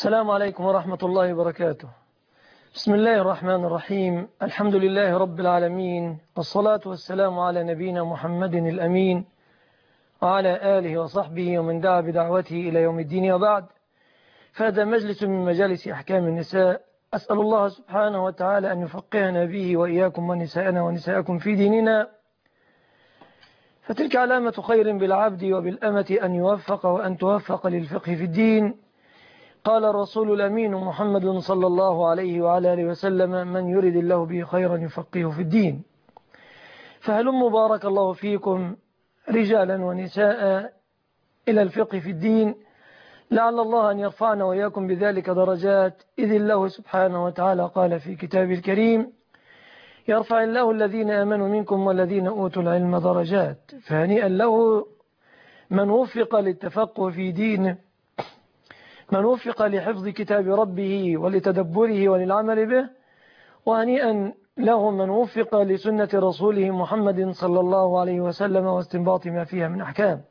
السلام عليكم ورحمة الله وبركاته. بسم الله الرحمن الرحيم. الحمد لله رب العالمين، والصلاة والسلام على نبينا محمد الأمين وعلى آله وصحبه ومن دعا بدعوته إلى يوم الدين، وبعد. فهذا مجلس من مجالس أحكام النساء. أسأل الله سبحانه وتعالى أن يفقهنا به وإياكم ونساءنا ونساءكم في ديننا، فتلك علامة خير بالعبد وبالأمة أن يوفق وأن توفق للفقه في الدين. قال الرسول الأمين محمد صلى الله عليه وعلى آله وسلم: من يرد الله به خيرا يفقهه في الدين. فهلم بارك الله فيكم رجالا ونساء إلى الفقه في الدين، لعل الله أن يرفعنا وإياكم بذلك درجات، إذ الله سبحانه وتعالى قال في كتابه الكريم: يرفع الله الذين آمنوا منكم والذين أوتوا العلم درجات. فهنيئا له من وفق للتفقه في دينه، من وفق لحفظ كتاب ربه ولتدبره وللعمل به، وهنيئا له من وفق لسنة رسوله محمد صلى الله عليه وسلم واستنباط ما فيها من أحكام.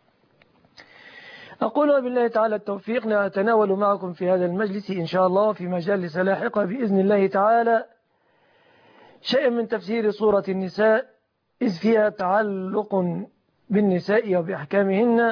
أقول وبالله تعالى التوفيق نتناول معكم في هذا المجلس إن شاء الله في مجالس لاحقة بإذن الله تعالى شيء من تفسير سورة النساء، إذ فيها تعلق بالنساء وبأحكامهن،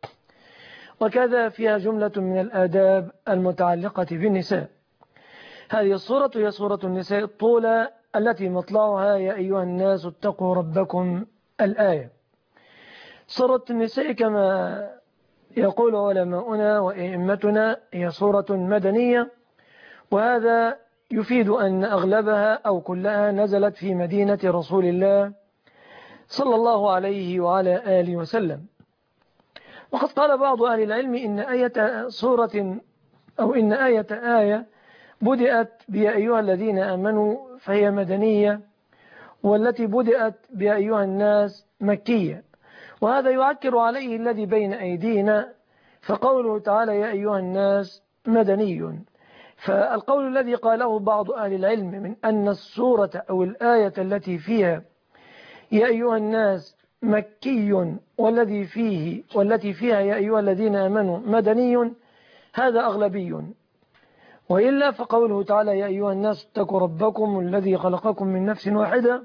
وكذا فيها جملة من الآداب المتعلقة بالنساء. هذه السورة هي سورة النساء الطولى التي مطلعها: يا أيها الناس اتقوا ربكم الآية. سورة النساء كما يقول علماؤنا وأئمتنا هي سورة مدنية، وهذا يفيد أن أغلبها أو كلها نزلت في مدينة رسول الله صلى الله عليه وعلى آله وسلم. وقد قال بعض أهل العلم إن آية سورة أو إن آية بدأت بيا أيها الذين آمنوا فهي مدنية، والتي بدأت بيا أيها الناس مكية، وهذا يعكر عليه الذي بين أيدينا، فقوله تعالى يا أيها الناس مدني. فالقول الذي قاله بعض أهل العلم من أن السورة أو الآية التي فيها يا أيها الناس مكي والتي فيها يا أيها الذين آمنوا مدني، هذا أغلبي. وإلا فقوله تعالى يا أيها الناس اتقوا ربكم الذي خلقكم من نفس واحدة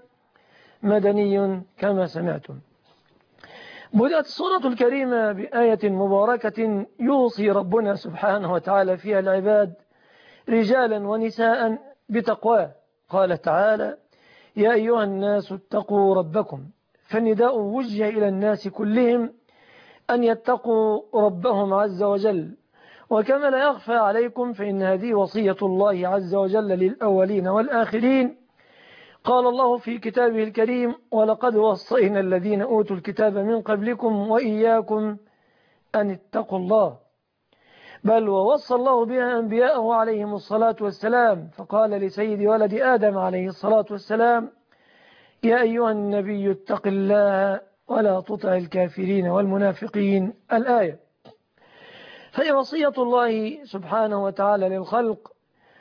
مدني كما سمعتم. بدأت السورة الكريمة بآية مباركة يوصي ربنا سبحانه وتعالى فيها العباد رجالا ونساء بتقواه. قال تعالى يا أيها الناس اتقوا ربكم، فالنداء وجه إلى الناس كلهم أن يتقوا ربهم عز وجل. وكما لا يخفى عليكم فإن هذه وصية الله عز وجل للأولين والآخرين. قال الله في كتابه الكريم ولقد وصينا الذين أوتوا الكتاب من قبلكم وإياكم أن اتقوا الله. بل ووصى الله بها أنبياءه عليهم الصلاة والسلام، فقال لسيد ولد آدم عليه الصلاة والسلام يا أيها النبي اتق الله ولا تطع الكافرين والمنافقين الآية. فهي وصية الله سبحانه وتعالى للخلق،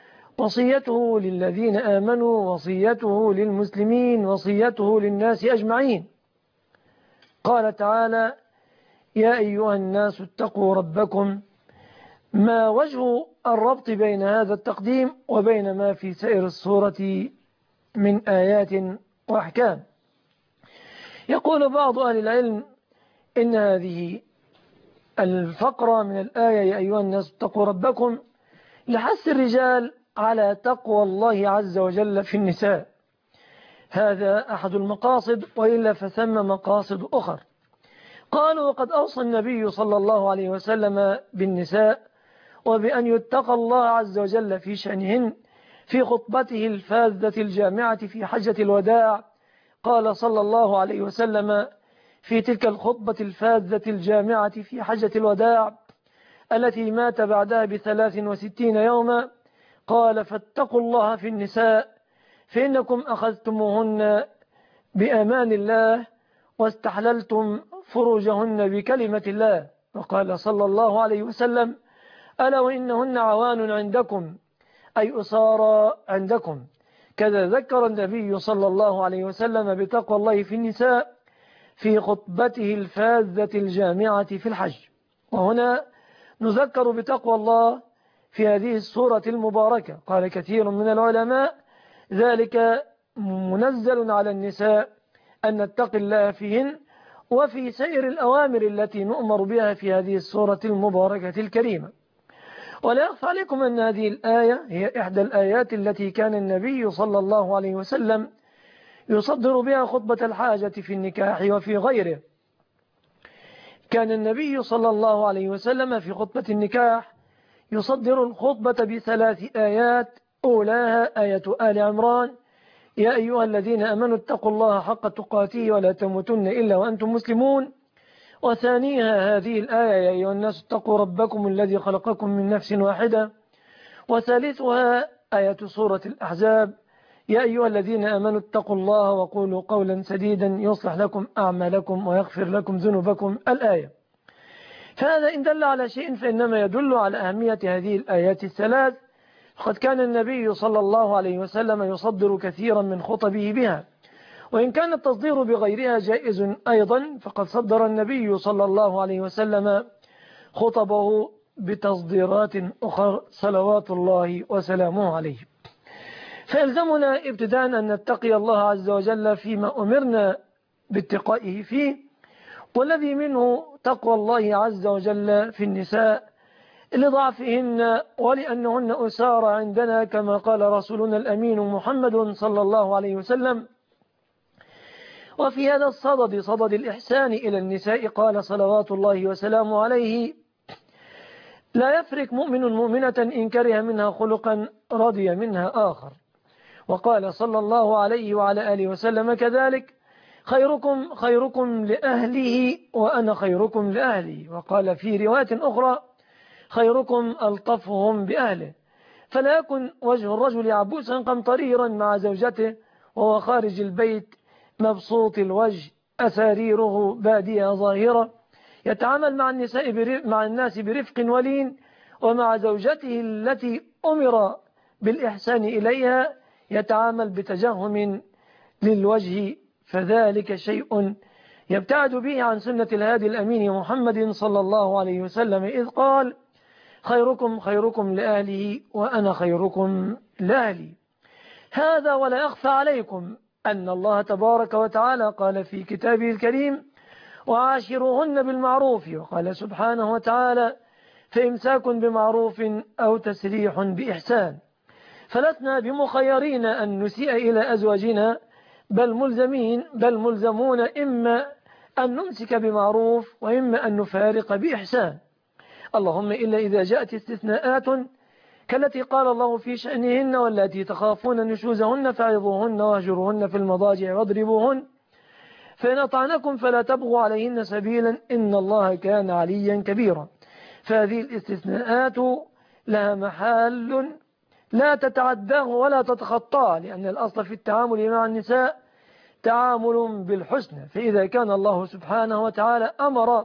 وصيته للذين آمنوا، وصيته للمسلمين، وصيته للناس أجمعين. قال تعالى يا أيها الناس اتقوا ربكم. ما وجه الربط بين هذا التقديم وبين ما في سائر السورة من آيات وأحكام؟ يقول بعض أهل العلم إن هذه الفقرة من الآية يا أيها الناس اتقوا ربكم لحث الرجال على تقوى الله عز وجل في النساء. هذا أحد المقاصد، وإلا فثم مقاصد أخر. قالوا وقد أوصى النبي صلى الله عليه وسلم بالنساء وبأن يتقى الله عز وجل في شأنهن في خطبته الفاذة الجامعة في حجة الوداع. قال صلى الله عليه وسلم في تلك الخطبة الفاذة الجامعة في حجة الوداع التي مات بعدها ب63 يوما، قال فاتقوا الله في النساء فإنكم أخذتموهن بأمان الله واستحللتم فروجهن بكلمة الله. وقال صلى الله عليه وسلم ألا وإنهن عوان عندكم أي أسارى عندكم. كذا ذكر النبي صلى الله عليه وسلم بتقوى الله في النساء في خطبته الفاذة الجامعة في الحج. وهنا نذكر بتقوى الله في هذه السورة المباركة. قال كثير من العلماء ذلك منزل على النساء أن نتقي الله فيهن وفي سائر الأوامر التي نؤمر بها في هذه السورة المباركة الكريمة. ولا يخفى عليكم أن هذه الآية هي إحدى الآيات التي كان النبي صلى الله عليه وسلم يصدر بها خطبة الحاجة في النكاح وفي غيره. كان النبي صلى الله عليه وسلم في خطبة النكاح يصدر الخطبة ب3 آيات. أولاها آية آل عمران: يا أيها الذين أمنوا اتقوا الله حق تقاته ولا تموتن إلا وأنتم مسلمون. وثانيها هذه الآية: يا أيها الناس اتقوا ربكم الذي خلقكم من نفس واحدة. وثالثها آية سورة الأحزاب: يا أيها الذين آمنوا اتقوا الله وقولوا قولا سديدا يصلح لكم أعمالكم ويغفر لكم ذنوبكم. الآية. فهذا إن دل على شيء فإنما يدل على أهمية هذه الآيات الثلاث. قد كان النبي صلى الله عليه وسلم يصدر كثيرا من خطبه بها، وإن كان التصدير بغيرها جائز أيضا، فقد صدر النبي صلى الله عليه وسلم خطبه بتصديرات أخرى صلوات الله وسلامه عليه. فيلزمنا ابتداء أن نتقي الله عز وجل فيما أمرنا باتقائه فيه، والذي منه تقوى الله عز وجل في النساء لضعفهن ولأنهن أسار عندنا، كما قال رسولنا الأمين محمد صلى الله عليه وسلم. وفي هذا الصدد، صدد الإحسان إلى النساء، قال صلوات الله وسلامه عليه: لا يفرق مؤمن مؤمنة إن كره منها خلقا رضي منها آخر. وقال صلى الله عليه وعلى آله وسلم كذلك: خيركم خيركم لأهله وأنا خيركم لأهلي. وقال في رواية أخرى: خيركم ألطفهم بأهله. فلا يكن وجه الرجل عبوسا قمطريرا مع زوجته وهو خارج البيت مبسوط الوجه أساريره بادية ظاهرة، يتعامل مع الناس برفق ولين، ومع زوجته التي أمر بالإحسان إليها يتعامل بتجهم للوجه، فذلك شيء يبتعد به عن سنة الهادي الأمين محمد صلى الله عليه وسلم، إذ قال: خيركم خيركم لأهله وأنا خيركم لأهلي. هذا ولا يخفى عليكم أن الله تبارك وتعالى قال في كتابه الكريم: وعاشروهن بالمعروف. وقال سبحانه وتعالى: فإمساك بمعروف أو تسريح بإحسان. فلسنا بمخيرين أن نسيء إلى أزواجنا، بل ملزمون إما أن نمسك بمعروف وإما أن نفارق بإحسان. اللهم إلا إذا جاءت استثناءات كالتي قال الله في شأنهن: والتي تخافون نشوزهن فعظوهن واهجروهن في المضاجع واضربوهن، فإن أطعنكم فلا تبغوا عليهن سبيلا إن الله كان عليا كبيرا. فهذه الاستثناءات لها محال لا تتعداه ولا تتخطاه، لأن الأصل في التعامل مع النساء تعامل بالحسنى. فإذا كان الله سبحانه وتعالى أمر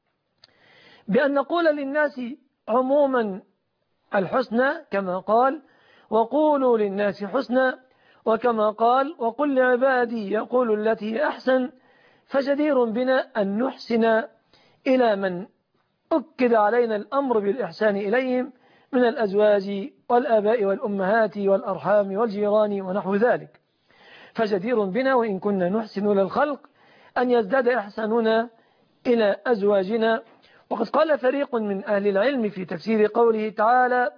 بأن نقول للناس عموما الحسنى، كما قال: وقولوا للناس حسنى، وكما قال: وقل لعبادي يقول التي هي أحسن، فجدير بنا أن نحسن إلى من أكد علينا الأمر بالإحسان إليهم من الأزواج والآباء والأمهات والأرحام والجيران ونحو ذلك. فجدير بنا وإن كنا نحسن للخلق أن يزداد إحساننا إلى أزواجنا. وقد قال فريق من أهل العلم في تفسير قوله تعالى: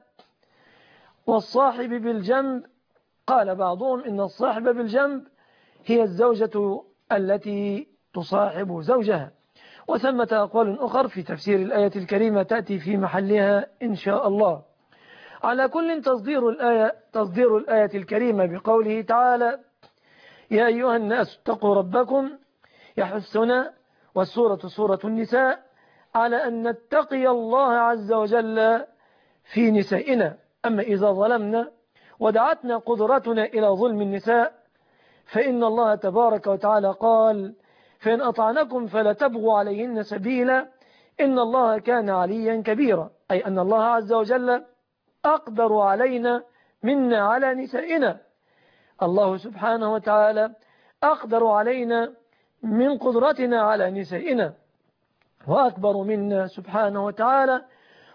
والصاحب بالجنب، قال بعضهم إن الصاحب بالجنب هي الزوجة التي تصاحب زوجها. وثمة أقوال أخر في تفسير الآية الكريمة تأتي في محلها إن شاء الله. على كل تصدير الآية الكريمة بقوله تعالى: يا أيها الناس اتقوا ربكم، يحثنا، والسورة سورة النساء، على أن نتقي الله عز وجل في نسائنا. أما إذا ظلمنا ودعتنا قدرتنا إلى ظلم النساء فإن الله تبارك وتعالى قال: فإن أطعنكم فلا تبغوا عليهن سبيلا إن الله كان عليا كبيرا، أي أن الله عز وجل أقدر علينا منا على نسائنا. الله سبحانه وتعالى أقدر علينا من قدرتنا على نسائنا، وأكبر منا سبحانه وتعالى،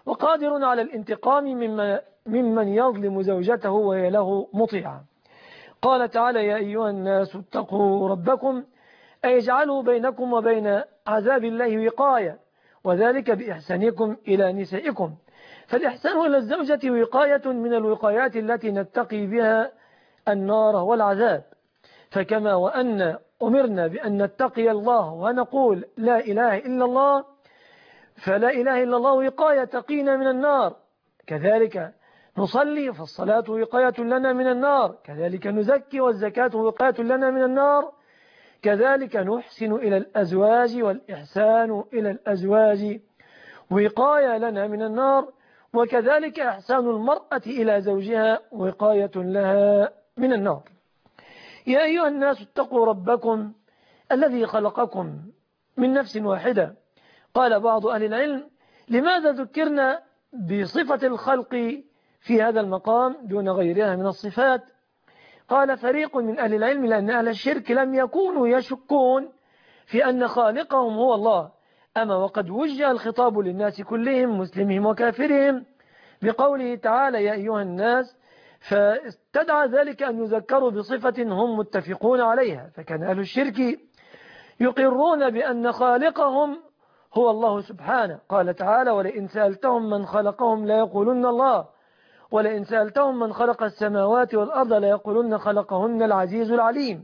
وقادر على الانتقام ممن يظلم زوجته وهي له مطيعة. قال تعالى: يا أيها الناس اتقوا ربكم أيجعلوا بينكم وبين عذاب الله وقاية، وذلك بإحسانكم إلى نسائكم. فالإحسان إلى الزوجة وقاية من الوقايات التي نتقي بها النار والعذاب. فكما وأن أمرنا بأن نتقي الله ونقول لا إله إلا الله، فلا إله إلا الله وقاية تقينا من النار، كذلك نصلي فالصلاة وقاية لنا من النار، كذلك نزكي والزكاة وقاية لنا من النار، كذلك نحسن إلى الأزواج والإحسان إلى الأزواج وقاية لنا من النار، وكذلك إحسان المرأة إلى زوجها وقاية لها من النار. يا أيها الناس اتقوا ربكم الذي خلقكم من نفس واحدة. قال بعض أهل العلم: لماذا ذكرنا بصفة الخلق في هذا المقام دون غيرها من الصفات؟ قال فريق من أهل العلم: لأن أهل الشرك لم يكونوا يشكون في أن خالقهم هو الله، أما وقد وجه الخطاب للناس كلهم مسلمهم وكافرهم بقوله تعالى: يا أيها الناس، فاستدعى ذلك أن يذكروا بصفة هم متفقون عليها. فكان أهل الشرك يقرون بأن خالقهم هو الله سبحانه. قال تعالى: ولئن سألتهم من خلقهم ليقولن الله، ولئن سألتهم من خلق السماوات والأرض ليقولن خلقهن العزيز العليم.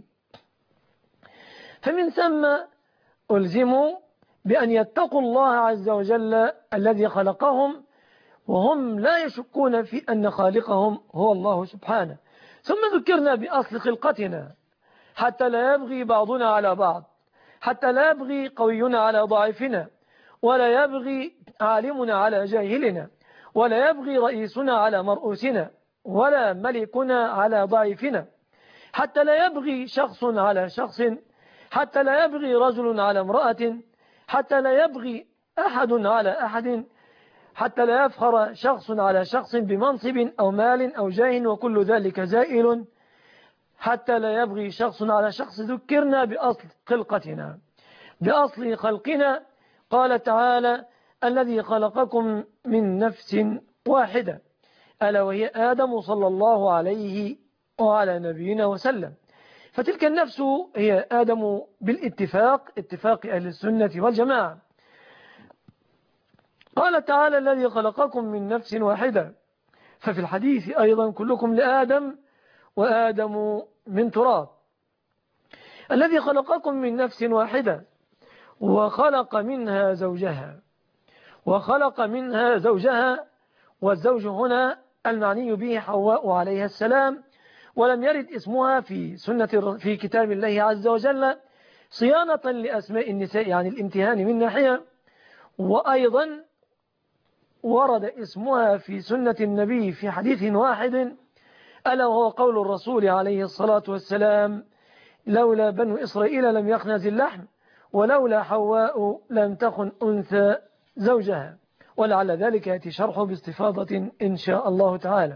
فمن ثم ألزموا بأن يتقوا الله عز وجل الذي خلقهم، وهم لا يشكون في أن خالقهم هو الله سبحانه. ثم ذكرنا بأصل خلقتنا حتى لا يبغي بعضنا على بعض، حتى لا يبغي قوينا على ضعيفنا، ولا يبغي عالمنا على جاهلنا، ولا يبغي رئيسنا على مرؤوسنا، ولا ملكنا على ضعيفنا، حتى لا يبغي شخص على شخص، حتى لا يبغي رجل على امرأة، حتى لا يبغي أحد على أحد، حتى لا يفخر شخص على شخص بمنصب أو مال أو جاه، وكل ذلك زائل، حتى لا يبغي شخص على شخص. ذكرنا بأصل خلقتنا، بأصل خلقنا. قال تعالى: الذي خلقكم من نفس واحدة، ألا وهي آدم صلى الله عليه وعلى نبينا وسلم. فتلك النفس هي آدم بالاتفاق، اتفاق أهل السنة والجماعة. قال تعالى: الذي خلقكم من نفس واحدة. ففي الحديث أيضا: كلكم لآدم وآدم من تراب. الذي خلقكم من نفس واحدة وخلق منها زوجها، وخلق منها زوجها، والزوج هنا المعني به حواء عليها السلام، ولم يرد اسمها في كتاب الله عز وجل صيانة لأسماء النساء عن الامتهان من ناحية، وأيضا ورد اسمها في سنة النبي في حديث واحد، ألا وهو قول الرسول عليه الصلاة والسلام: لولا بنو إسرائيل لم يخنز اللحم، ولولا حواء لم تخن أنثى زوجها. ولعل ذلك يأتي شرحه باستفاضة إن شاء الله تعالى.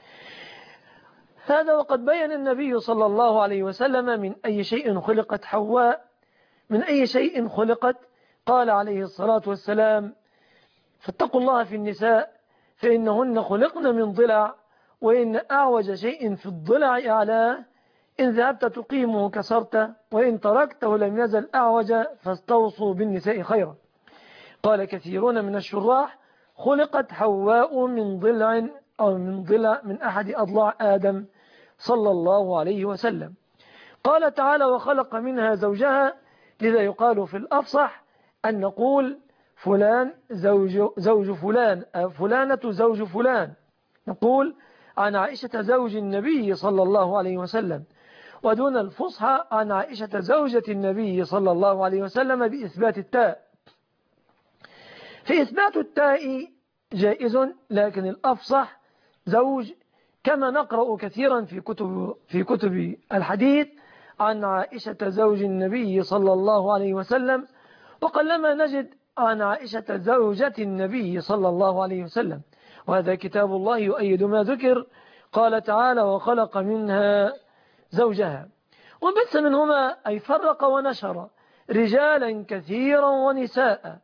هذا وقد بين النبي صلى الله عليه وسلم من أي شيء خلقت حواء، من أي شيء خلقت. قال عليه الصلاة والسلام: فاتقوا الله في النساء فإنهن خلقن من ضلع، وإن أعوج شيء في الضلع أعلاه، إن ذهبت تقيمه كسرته، وإن تركته لم يزل أعوج، فاستوصوا بالنساء خيرا. قال كثيرون من الشراح: خلقت حواء من ضلع، أو من ضلع من أحد أضلاع آدم صلى الله عليه وسلم. قال تعالى: وخلق منها زوجها. لذا يقال في الأفصح أن نقول فلان زوج فلان، فلانة زوج فلان. نقول عن عائشة زوج النبي صلى الله عليه وسلم، ودون الفصحى عن عائشة زوجة النبي صلى الله عليه وسلم بإثبات التاء. في إثبات التاء جائز، لكن الأفصح زوج، كما نقرأ كثيرا في كتب الحديث عن عائشة زوج النبي صلى الله عليه وسلم، وقلما نجد عن عائشة زوجة النبي صلى الله عليه وسلم. وهذا كتاب الله يؤيد ما ذكر. قال تعالى: وخلق منها زوجها، وبث منهما أي فرق ونشر رجالا كثيرا ونساء،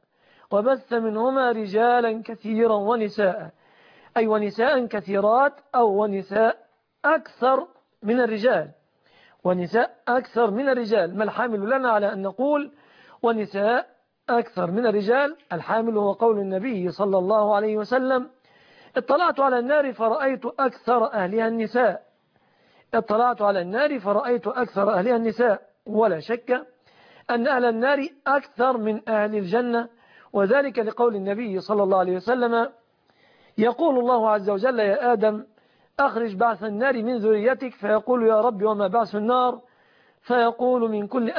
وبث منهما رجالا كثيرا ونساء، أي ونساء كثيرات أو ونساء أكثر من الرجال، ونساء أكثر من الرجال. ما الحامل لنا على أن نقول ونساء أكثر من الرجال؟ الحامل هو قول النبي صلى الله عليه وسلم: اطلعت على النار فرأيت أكثر أهلها النساء. اطلعت على النار فرأيت أكثر أهلها النساء. ولا شك أن أهل النار أكثر من أهل الجنة، وذلك لقول النبي صلى الله عليه وسلم: يقول الله عز وجل: يا آدم أخرج بعث النار من ذريتك، فيقول: يا رب وما بعث النار؟ فيقول: من كل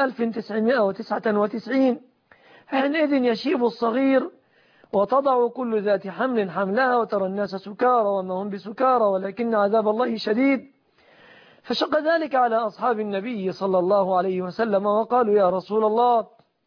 1999. حينئذ يشيب الصغير وتضع كل ذات حمل حملها، وترى الناس سكارى وما هم بسكارى ولكن عذاب الله شديد. فشق ذلك على أصحاب النبي صلى الله عليه وسلم، وقالوا: يا رسول الله،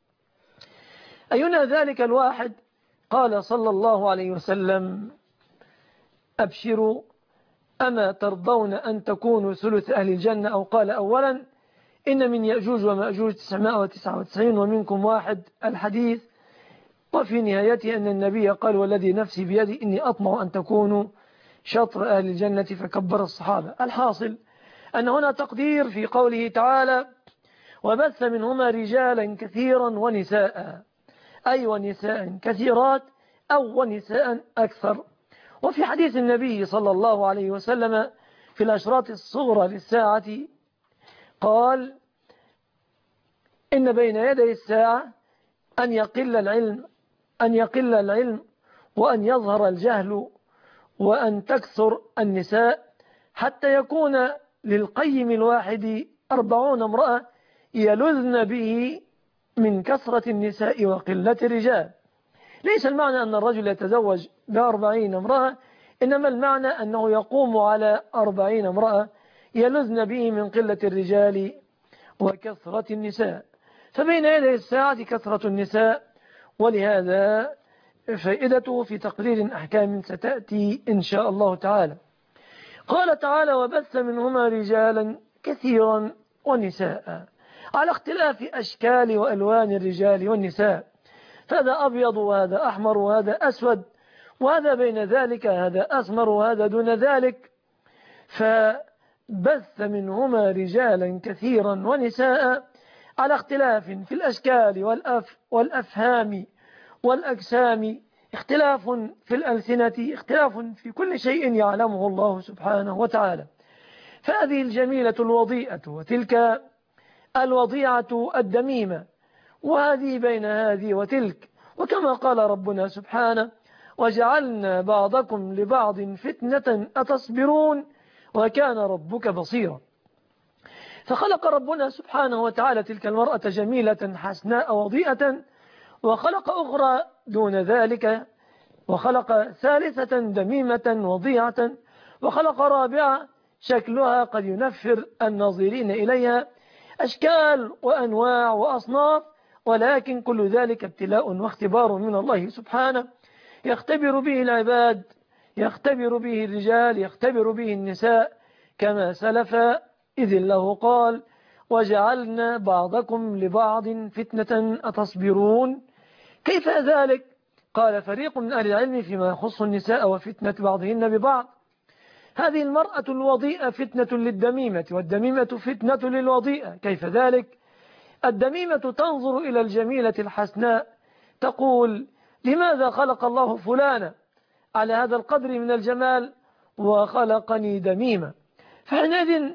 أينا ذلك الواحد؟ قال صلى الله عليه وسلم: أبشروا، أما ترضون أن تكونوا ثلث أهل الجنة؟ أو قال: أولا إن من يأجوج ومأجوج 999 ومنكم واحد، الحديث. وفي نهايته أن النبي قال: والذي نفسي بيدي إني أطمع أن تكونوا شطر أهل الجنة، فكبر الصحابة. الحاصل أن هنا تقدير في قوله تعالى: وبث منهما رجالا كثيرا ونساء، أي ونساء كثيرات أو ونساء أكثر. وفي حديث النبي صلى الله عليه وسلم في الأشراط الصغرى للساعة قال: إن بين يدي الساعة أن يقل العلم وأن يظهر الجهل وأن تكثر النساء، حتى يكون للقيم الواحد 40 امرأة يلذن به من كثرة النساء وقلة الرجال. ليس المعنى أن الرجل يتزوج ب40 امرأة، إنما المعنى أنه يقوم على 40 امرأة يلذن به من قلة الرجال وكثرة النساء. فبين يدي الساعة كثرة النساء، ولهذا فائدته في تقرير أحكام ستأتي إن شاء الله تعالى. قال تعالى: وبث منهما رجالا كثيرا ونساء، على اختلاف أشكال وألوان الرجال والنساء، فهذا أبيض وهذا أحمر وهذا أسود وهذا بين ذلك، هذا أسمر وهذا دون ذلك. فبث منهما رجالا كثيرا ونساء على اختلاف في الأشكال والأفهام والأجسام، اختلاف في الألسنة، اختلاف في كل شيء يعلمه الله سبحانه وتعالى. فهذه الجميلة الوضيئة وتلك الوضيعة الدميمة، وهذه بين هذه وتلك. وكما قال ربنا سبحانه: وجعلنا بعضكم لبعض فتنة أتصبرون وكان ربك بصيرا. فخلق ربنا سبحانه وتعالى تلك المرأة جميلة حسناء وضيئة، وخلق أخرى دون ذلك، وخلق ثالثة دميمة وضيعة، وخلق رابعة شكلها قد ينفر الناظرين إليها، أشكال وأنواع وأصناف، ولكن كل ذلك ابتلاء واختبار من الله سبحانه، يختبر به العباد، يختبر به الرجال، يختبر به النساء، كما سلف، إذ الله قال: وجعلنا بعضكم لبعض فتنة أتصبرون. كيف ذلك؟ قال فريق من أهل العلم فيما يخص النساء وفتنة بعضهن ببعض: هذه المرأة الوضيئة فتنة للدميمة، والدميمة فتنة للوضيئة. كيف ذلك؟ الدميمة تنظر إلى الجميلة الحسناء تقول: لماذا خلق الله فلانا على هذا القدر من الجمال وخلقني دميمة؟ فحينئذ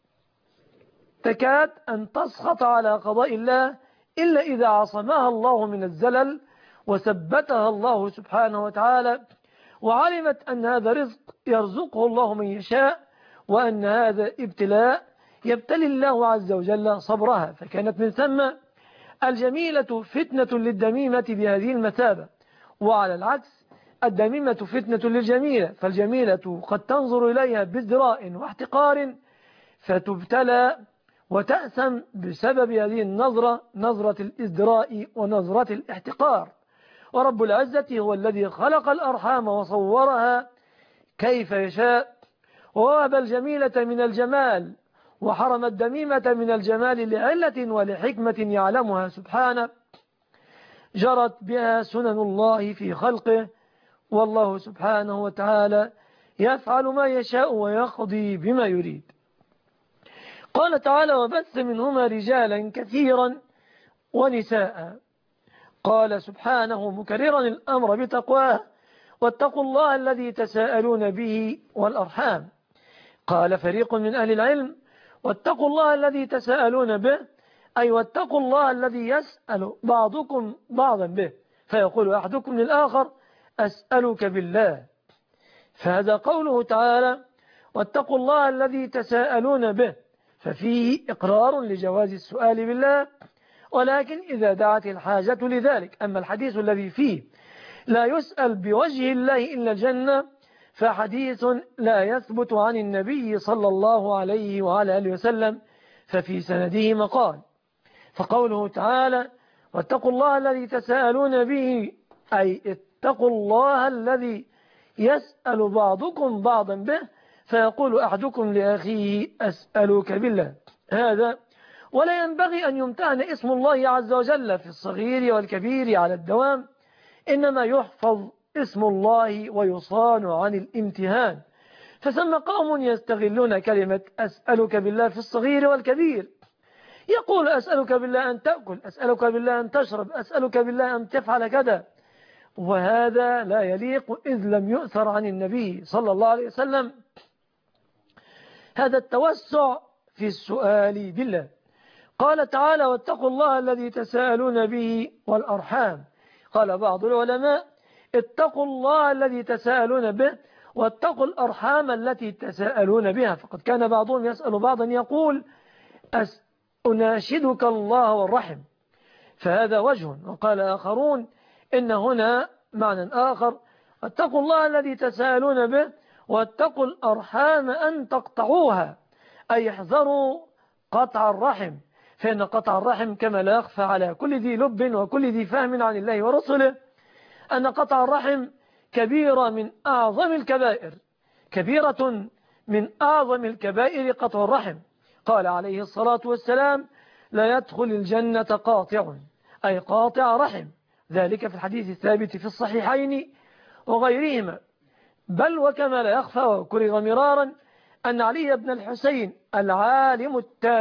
تكاد أن تسخط على قضاء الله، إلا إذا عصمها الله من الزلل وثبتها الله سبحانه وتعالى، وعلمت أن هذا رزق يرزقه الله من يشاء، وأن هذا ابتلاء يبتلي الله عز وجل صبرها. فكانت من ثم الجميلة فتنة للدميمة بهذه المثابة، وعلى العكس الدميمة فتنة للجميلة، فالجميلة قد تنظر إليها بازدراء واحتقار فتبتلى وتأثم بسبب هذه النظرة، نظرة الازدراء ونظرة الاحتقار. ورب العزة هو الذي خلق الأرحام وصورها كيف يشاء، ووهب الجميلة من الجمال وحرم الدميمة من الجمال لعلة ولحكمة يعلمها سبحانه. جرت بها سنن الله في خلقه، والله سبحانه وتعالى يفعل ما يشاء ويقضي بما يريد. قال تعالى: وبث منهما رجالا كثيرا ونساء. قال سبحانه مكررا الأمر بتقواه: واتقوا الله الذي تساءلون به والأرحام. قال فريق من أهل العلم: واتقوا الله الذي تساءلون به، أي واتقوا الله الذي يسأل بعضكم بعضا به، فيقول أحدكم للآخر: أسألك بالله. فهذا قوله تعالى: واتقوا الله الذي تساءلون به، ففيه إقرار لجواز السؤال بالله، ولكن إذا دعت الحاجة لذلك. أما الحديث الذي فيه لا يسأل بوجه الله إلا الجنة فحديث لا يثبت عن النبي صلى الله عليه وعلى آله وسلم، ففي سنده مقال. فقوله تعالى: واتقوا الله الذي تساءلون به، أي اتقوا الله الذي يسأل بعضكم بعضا به، فيقول أحدكم لأخيه: أسألك بالله. هذا ولا ينبغي أن يمتهن اسم الله عز وجل في الصغير والكبير على الدوام، إنما يحفظ اسم الله ويصان عن الامتهان. فثم قوم يستغلون كلمة أسألك بالله في الصغير والكبير، يقول: أسألك بالله أن تأكل، أسألك بالله أن تشرب، أسألك بالله أن تفعل كذا، وهذا لا يليق إذ لم يؤثر عن النبي صلى الله عليه وسلم هذا التوسع في السؤال بالله. قال تعالى: واتقوا الله الذي تساءلون به والأرحام. قال بعض العلماء: اتقوا الله الذي تساءلون به واتقوا الأرحام التي تساءلون بها، فقد كان بعضهم يسأل بعضا يقول: أناشدك الله والرحم، فهذا وجه. وقال آخرون: إن هنا معنى آخر: اتقوا الله الذي تساءلون به واتقوا الأرحام أن تقطعوها، أي احذروا قطع الرحم، فإن قطع الرحم كما لا يخفى على كل ذي لب وكل ذي فهم عن الله ورسله أن قطع الرحم كبيرة من أعظم الكبائر، كبيرة من أعظم الكبائر قطع الرحم. قال عليه الصلاة والسلام: لا يدخل الجنة قاطع، أي قاطع رحم، ذلك في الحديث الثابت في الصحيحين وغيرهما. بل وكما لا يخفى وكرر مرارا أن علي بن الحسين العالم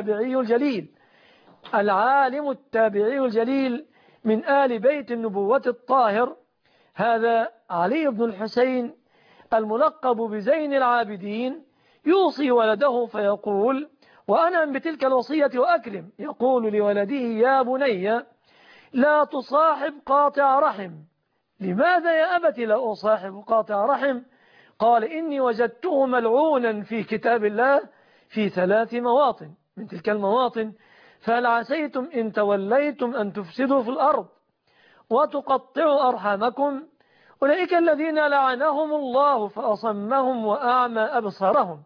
التابعي الجليل من آل بيت النبوة الطاهر، هذا علي بن الحسين الملقب بزين العابدين، يوصي ولده فيقول: وأنا بتلك الوصية وأكرم، يقول لولده: يا بني لا تصاحب قاطع رحم. لماذا يا أبت لا أصاحب قاطع رحم؟ قال: إني وجدته ملعونا في كتاب الله في 3 مواطن، من تلك المواطن: فهل عسيتم إن توليتم أن تفسدوا في الأرض وتقطعوا أرحامكم؟ أولئك الذين لعنهم الله فأصمهم وأعمى أبصارهم،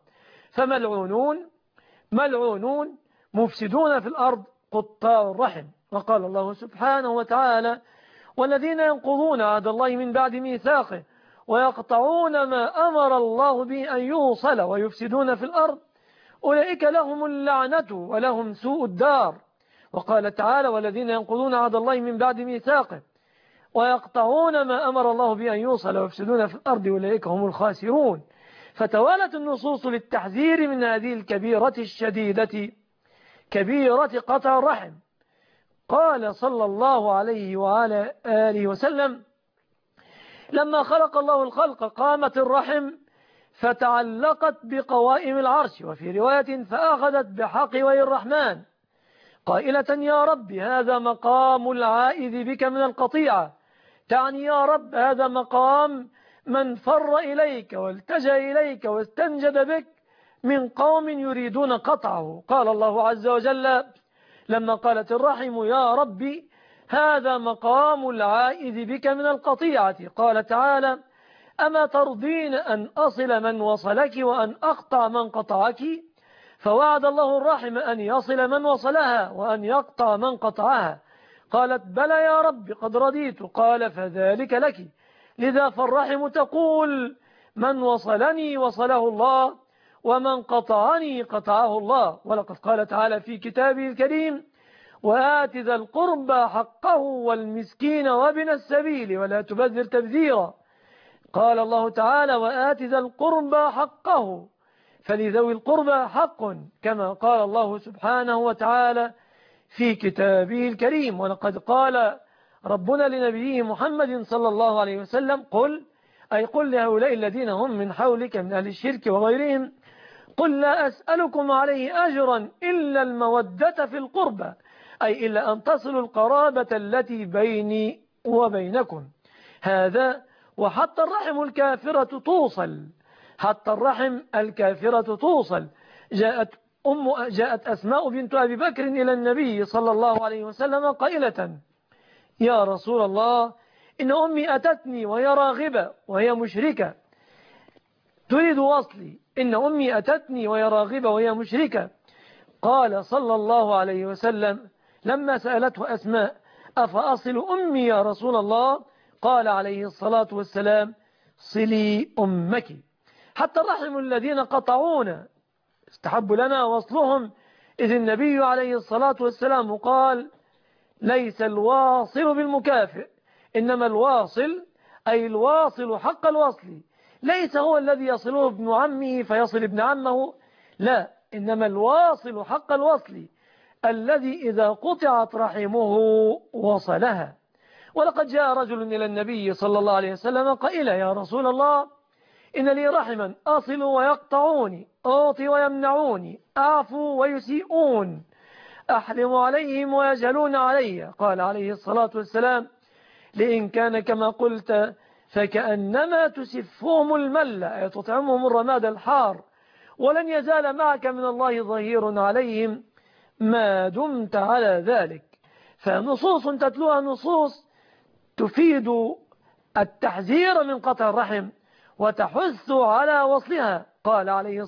ملعونون مفسدون في الأرض قطاع الرحم. وقال الله سبحانه وتعالى: والذين ينقضون عهد الله من بعد ميثاقه ويقطعون ما أمر الله به أن يوصل ويفسدون في الأرض أولئك لهم اللعنة ولهم سوء الدار. وقال تعالى: والذين ينقضون عهد الله من بعد ميثاقه ويقطعون ما أمر الله به أن يوصل ويفسدون في الأرض أولئك هم الخاسرون. فتوالت النصوص للتحذير من هذه الكبيرة الشديدة، كبيرة قطع الرحم. قال صلى الله عليه وعلى آله وسلم: لما خلق الله الخلق قامت الرحم فتعلقت بقوائم العرش، وفي رواية: فأخذت بحقوي الرحمن قائلة: يا رب هذا مقام العائذ بك من القطيعة، تعني يا رب هذا مقام من فر إليك والتجأ إليك واستنجد بك من قوم يريدون قطعه. قال الله عز وجل لما قالت الرحم: يا ربي هذا مقام العائذ بك من القطيعة، قال تعالى: أما ترضين أن أصل من وصلك وأن أقطع من قطعك؟ فوعد الله الرحم أن يصل من وصلها وأن يقطع من قطعها. قالت: بلى يا رب قد رضيت. قال: فذلك لك. لذا فالرحم تقول: من وصلني وصله الله ومن قطعني قطعه الله. ولقد قال تعالى في كتابه الكريم: وآت ذا القربى حقه والمسكين وابن السبيل ولا تبذر تبذيرا. قال الله تعالى وآت ذا القربى حقه، فلذوي القربى حق، كما قال الله سبحانه وتعالى في كتابه الكريم. ولقد قال ربنا لنبيه محمد صلى الله عليه وسلم قل لهؤلاء الذين هم من حولك من أهل الشرك وغيرهم قل لا أسألكم عليه أجرا إلا المودة في القربى، أي إلا أن تصلوا القرابة التي بيني وبينكم. هذا وحتى الرحم الكافرة توصل، حتى الرحم الكافرة توصل. جاءت أسماء بنت أبي بكر إلى النبي صلى الله عليه وسلم قائلة يا رسول الله إن أمي أتتني وهي راغبة وهي مشركة تريد وصلي، إن أمي أتتني وهي راغبة وهي مشركة. قال صلى الله عليه وسلم لما سألته أسماء أفأصل أمي يا رسول الله؟ قال عليه الصلاة والسلام صلي أمك. حتى الرحم الذين قطعونا استحب لنا وصلهم، إذ النبي عليه الصلاة والسلام قال ليس الواصل بالمكافئ، إنما الواصل أي الواصل حق الوصل، ليس هو الذي يصله ابن عمه فيصل ابن عمه، لا، إنما الواصل حق الوصل الذي إذا قطعت رحمه وصلها. ولقد جاء رجل إلى النبي صلى الله عليه وسلم قائلا يا رسول الله إن لي رحما أصل ويقطعوني، أعطي ويمنعوني، أعفو ويسيئون، أحلم عليهم ويجهلون علي. قال عليه الصلاة والسلام لئن كان كما قلت فكأنما تسفهم المل، أي تطعمهم الرماد الحار، ولن يزال معك من الله ظهير عليهم ما دمت على ذلك. فنصوص تتلوها نصوص تفيد التحذير من قطع الرحم وتحث على وصلها. قال عليه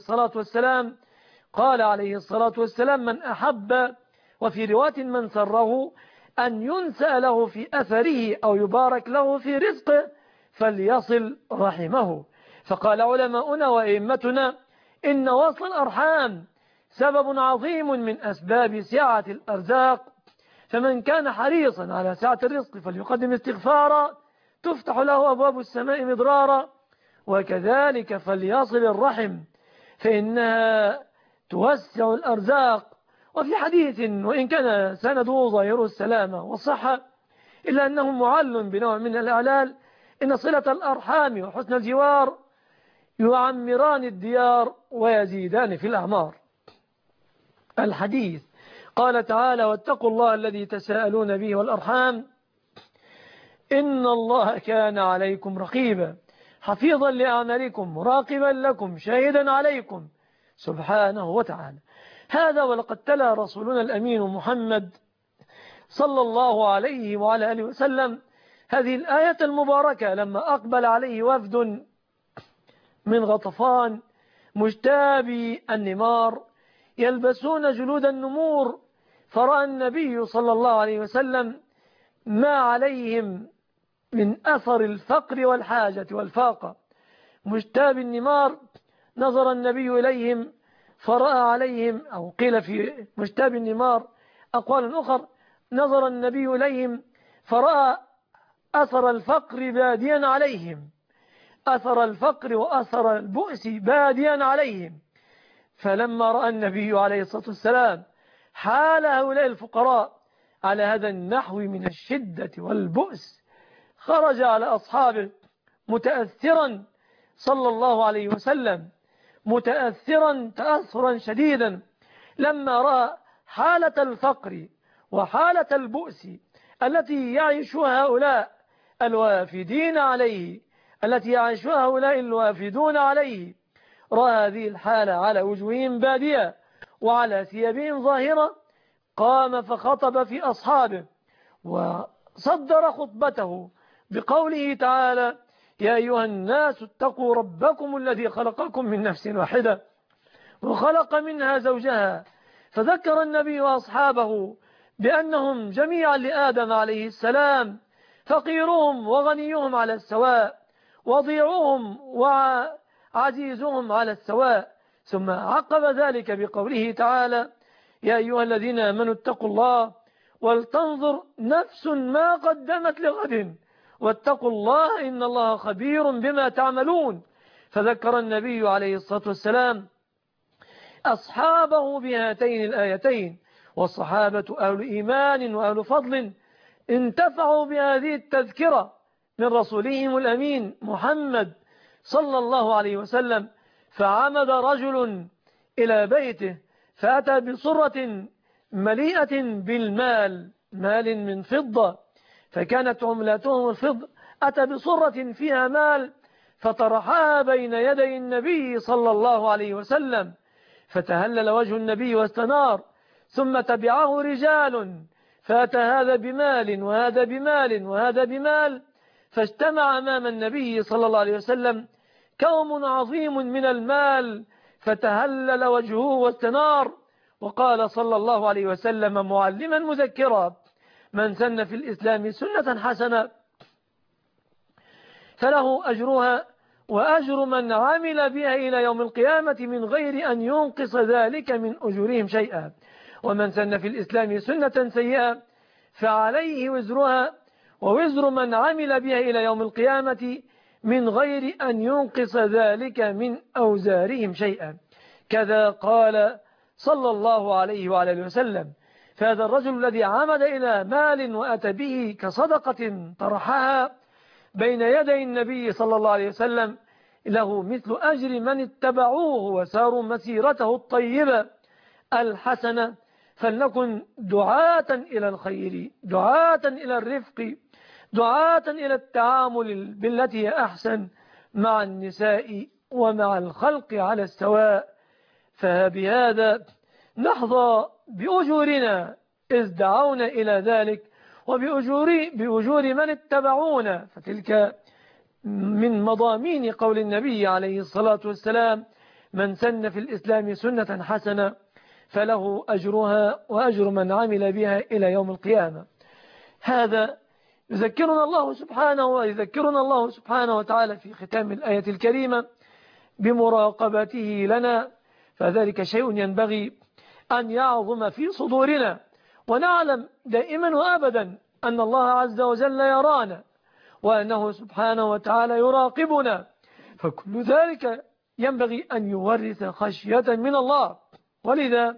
الصلاة والسلام من أحب، وفي رواية من سره أن ينسأ له في أثره أو يبارك له في رزقه فليصل رحمه. فقال علماؤنا وإئمتنا إن وصل الأرحام سبب عظيم من أسباب سعة الأرزاق، فمن كان حريصا على سعة الرزق فليقدم استغفارا تفتح له أبواب السماء مدرارا، وكذلك فليصل الرحم فإنها توسع الأرزاق. وفي حديث وإن كان سنده ظاهر السلامة والصحة إلا أنه معل بنوع من الأعلال إن صلة الأرحام وحسن الجوار يعمران الديار ويزيدان في الأعمار. الحديث قال تعالى واتقوا الله الذي تساءلون به والأرحام إن الله كان عليكم رقيبا حفيظا لأعمالكم مراقبا لكم شاهدا عليكم سبحانه وتعالى. هذا ولقد تلا رسولنا الأمين محمد صلى الله عليه وعلى آله وسلم هذه الآية المباركة لما أقبل عليه وفد من غطفان مجتابي النمار يلبسون جلود النمور، فرأى النبي صلى الله عليه وسلم ما عليهم من أثر الفقر والحاجة والفاقة. مجتابي النمار نظر النبي إليهم فرأى عليهم، أو قيل في مجتابي النمار أقوال أخر نظر النبي إليهم فرأى أثر الفقر باديا عليهم، أثر الفقر وأثر البؤس باديا عليهم. فلما رأى النبي عليه الصلاة والسلام حال هؤلاء الفقراء على هذا النحو من الشدة والبؤس خرج على أصحابه متأثرا صلى الله عليه وسلم، متأثرا تأثرا شديدا لما رأى حالة الفقر وحالة البؤس التي يعيشها هؤلاء الوافدين عليه، التي يعيشها هؤلاء الوافدون عليه. رأى هذه الحالة على وجوههم بادية وعلى ثيابهم ظاهرة، قام فخطب في أصحابه وصدر خطبته بقوله تعالى يا أيها الناس اتقوا ربكم الذي خلقكم من نفس واحدة وخلق منها زوجها، فذكر النبي وأصحابه بأنهم جميعا لآدم عليه السلام، فقيرهم وغنيهم على السواء، وضيعهم وعزيزهم على السواء. ثم عقب ذلك بقوله تعالى يا أيها الذين آمنوا اتقوا الله ولتنظر نفس ما قدمت لغد واتقوا الله إن الله خبير بما تعملون. فذكر النبي عليه الصلاة والسلام أصحابه بهاتين الآيتين، والصحابة أهل إيمان وأهل فضل انتفعوا بهذه التذكرة من رسولهم الأمين محمد صلى الله عليه وسلم. فعمد رجل إلى بيته فأتى بصرة مليئة بالمال، مال من فضة، فكانت عملاتهم الفضة، أتى بصرة فيها مال فطرحها بين يدي النبي صلى الله عليه وسلم، فتهلل وجه النبي واستنار. ثم تبعه رجال فأتى هذا بمال وهذا بمال وهذا بمال، فاجتمع أمام النبي صلى الله عليه وسلم كوم عظيم من المال، فتهلل وجهه واستنار. وقال صلى الله عليه وسلم معلما مذكرا: من سن في الإسلام سنة حسنة فله أجرها وأجر من عمل بها إلى يوم القيامة من غير أن ينقص ذلك من أجورهم شيئا، ومن سن في الإسلام سنة سيئة فعليه وزرها ووزر من عمل بها إلى يوم القيامة من غير أن ينقص ذلك من أوزارهم شيئا. كذا قال صلى الله عليه وعلى اله وسلم. فهذا الرجل الذي عمد إلى مال وأتى به كصدقة طرحها بين يدي النبي صلى الله عليه وسلم له مثل أجر من اتبعوه وساروا مسيرته الطيبة الحسنة. فلنكن دعاة إلى الخير، دعاة إلى الرفق، دعاة إلى التعامل بالتي هي أحسن مع النساء ومع الخلق على السواء. فبهذا نحظى بأجورنا إذ دعونا إلى ذلك، وبأجور من اتبعونا، فتلك من مضامين قول النبي عليه الصلاة والسلام: من سن في الإسلام سنة حسنة فله أجرها وأجر من عمل بها إلى يوم القيامة. هذا يذكرنا الله سبحانه وتعالى في ختام الآية الكريمة بمراقبته لنا، فذلك شيء ينبغي أن يعظم في صدورنا، ونعلم دائما وأبدا أن الله عز وجل يرانا وأنه سبحانه وتعالى يراقبنا، فكل ذلك ينبغي أن يورث خشية من الله. ولذا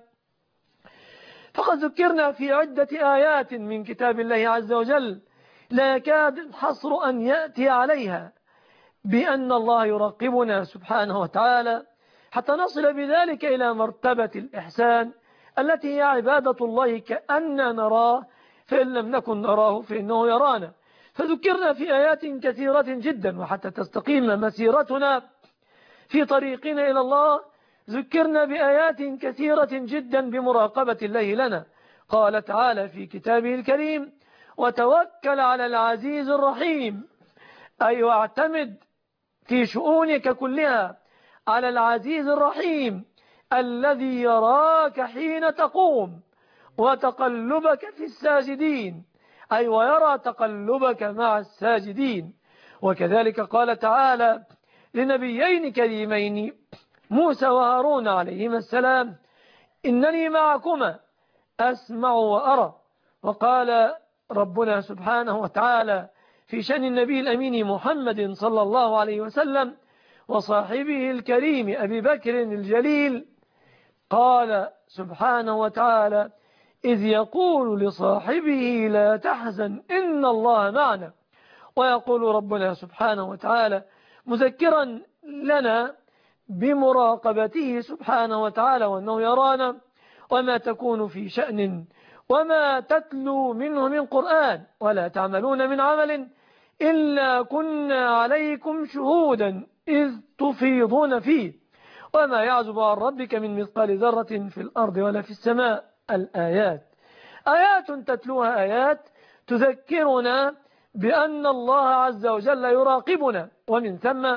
فقد ذكرنا في عدة آيات من كتاب الله عز وجل لا يكاد الحصر أن يأتي عليها بأن الله يراقبنا سبحانه وتعالى، حتى نصل بذلك إلى مرتبة الإحسان التي هي عبادة الله كأننا نراه، فإن لم نكن نراه فإنه يرانا. فذكرنا في آيات كثيرة جدا، وحتى تستقيم مسيرتنا في طريقنا إلى الله ذكرنا بآيات كثيرة جدا بمراقبة الله لنا. قال تعالى في كتابه الكريم: وتوكل على العزيز الرحيم، أي واعتمد في شؤونك كلها على العزيز الرحيم الذي يراك حين تقوم وتقلبك في الساجدين، أي ويرى تقلبك مع الساجدين. وكذلك قال تعالى لنبيين كريمين موسى وهارون عليهما السلام: إنني معكما أسمع وأرى. وقال ربنا سبحانه وتعالى في شأن النبي الأمين محمد صلى الله عليه وسلم وصاحبه الكريم أبي بكر الجليل، قال سبحانه وتعالى: إذ يقول لصاحبه لا تحزن إن الله معنا. ويقول ربنا سبحانه وتعالى مذكرا لنا بمراقبته سبحانه وتعالى وأنه يرانا، وما تكون في شأن وما تتلو منه من قرآن ولا تعملون من عمل إلا كنا عليكم شهودا إذ تفيضون فيه وما يعزب عن ربك من مثقال ذرة في الأرض ولا في السماء. الآيات آيات تتلوها آيات تذكرنا بأن الله عز وجل يراقبنا، ومن ثم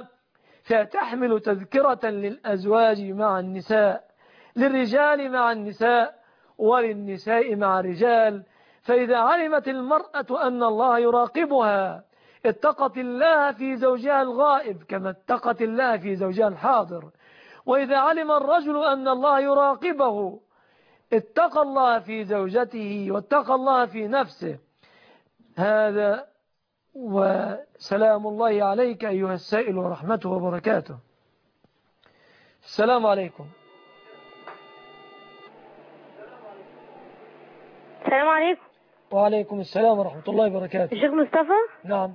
فتحمل تذكرة للأزواج مع النساء، للرجال مع النساء، وللنساء مع الرجال. فإذا علمت المرأة أن الله يراقبها اتقت الله في زوجها الغائب كما اتقت الله في زوجها الحاضر. وإذا علم الرجل أن الله يراقبه اتقى الله في زوجته واتقى الله في نفسه. هذا، وسلام الله عليك أيها السائل ورحمته وبركاته. السلام عليكم. السلام عليكم. وعليكم السلام ورحمة الله وبركاته. الشيخ مصطفى. نعم.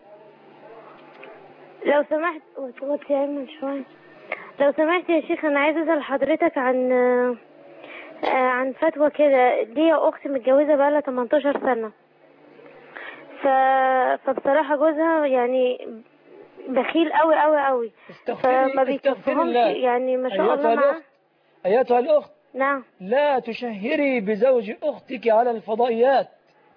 لو سمحت لو سمحت يا شيخ، أنا عايزة أسأل حضرتك عن فتوى كده. ليا أختي متجوزة بقالها 18 سنة، فبصراحة جوزها يعني بخيل قوي قوي قوي، فما بيكفهمش يعني ما شاء الله معاه. أيتها الأخت، نعم. لا تشهري بزوج أختك على الفضائيات.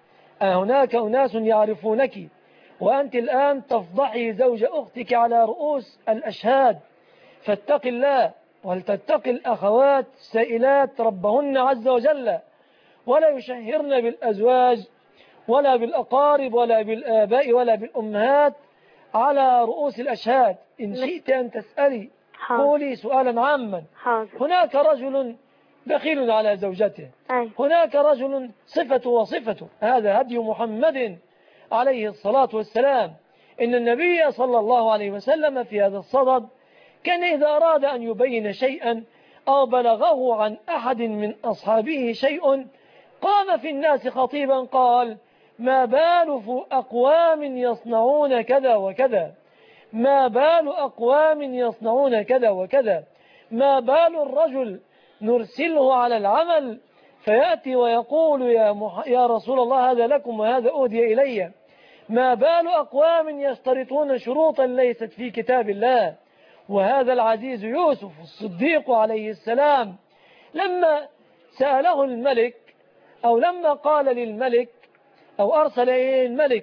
هناك أناس يعرفونك، وأنت الآن تفضحي زوج أختك على رؤوس الأشهاد. فاتق الله، ولتتق الأخوات السائلات ربهن عز وجل، ولا يشهرن بالأزواج ولا بالأقارب ولا بالآباء ولا بالأمهات على رؤوس الأشهاد. إن شئت أن تسألي قولي سؤالا عاما. هناك رجل بخيل على زوجته، هناك رجل صفته وصفته. هذا هدي محمد عليه الصلاة والسلام. إن النبي صلى الله عليه وسلم في هذا الصدد كان إذا أراد أن يبين شيئا أو بلغه عن أحد من أصحابه شيء قام في الناس خطيبا قال: ما بال أقوام يصنعون كذا وكذا، ما بال أقوام يصنعون كذا وكذا، ما بال الرجل نرسله على العمل فيأتي ويقول يا رسول الله هذا لكم وهذا أهدي إلي، ما بال أقوام يشترطون شروطا ليست في كتاب الله. وهذا العزيز يوسف الصديق عليه السلام لما سأله الملك، أو لما قال للملك أو أرسل إليه الملك،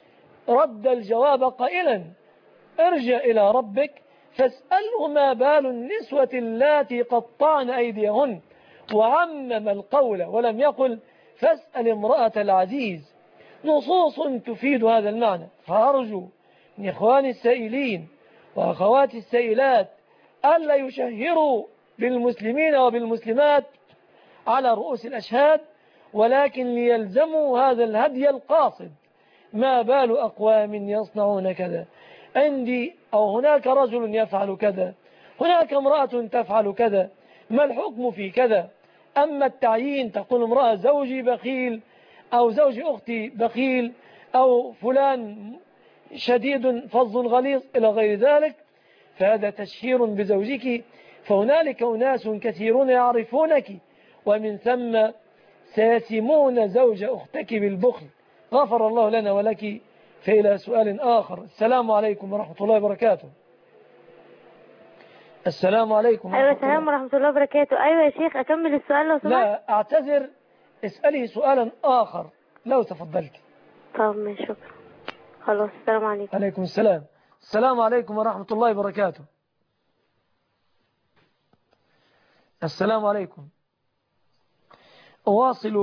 رد الجواب قائلا: ارجع إلى ربك فاسأله ما بال النسوة اللاتي قطعن أيديهن، وعمم القول ولم يقل فاسأل امرأة العزيز. نصوص تفيد هذا المعنى. فأرجو من إخواني السائلين وأخواتي السائلات ألا يشهروا بالمسلمين وبالمسلمات على رؤوس الأشهاد، ولكن ليلزموا هذا الهدي القاصد. ما بال أقوام يصنعون كذا عندي، أو هناك رجل يفعل كذا، هناك امرأة تفعل كذا، ما الحكم في كذا؟ أما التعيين تقول امرأة زوجي بخيل أو زوج أختي بخيل أو فلان شديد فظ غليظ إلى غير ذلك، فهذا تشهير بزوجك. فهنالك أناس كثيرون يعرفونك، ومن ثم سيسمون زوج أختك بالبخل. غفر الله لنا ولك. فإلى سؤال آخر. السلام عليكم ورحمة الله وبركاته. السلام عليكم ورحمة الله. أيوة السلام ورحمة الله وبركاته. أيوة يا شيخ أكمل السؤال لو سمحت. لا أعتذر، اسألي سؤالا آخر لو تفضلت. طب ماشي، شكرا. خلاص السلام عليكم. عليكم السلام. السلام عليكم ورحمة الله وبركاته. السلام عليكم. أواصل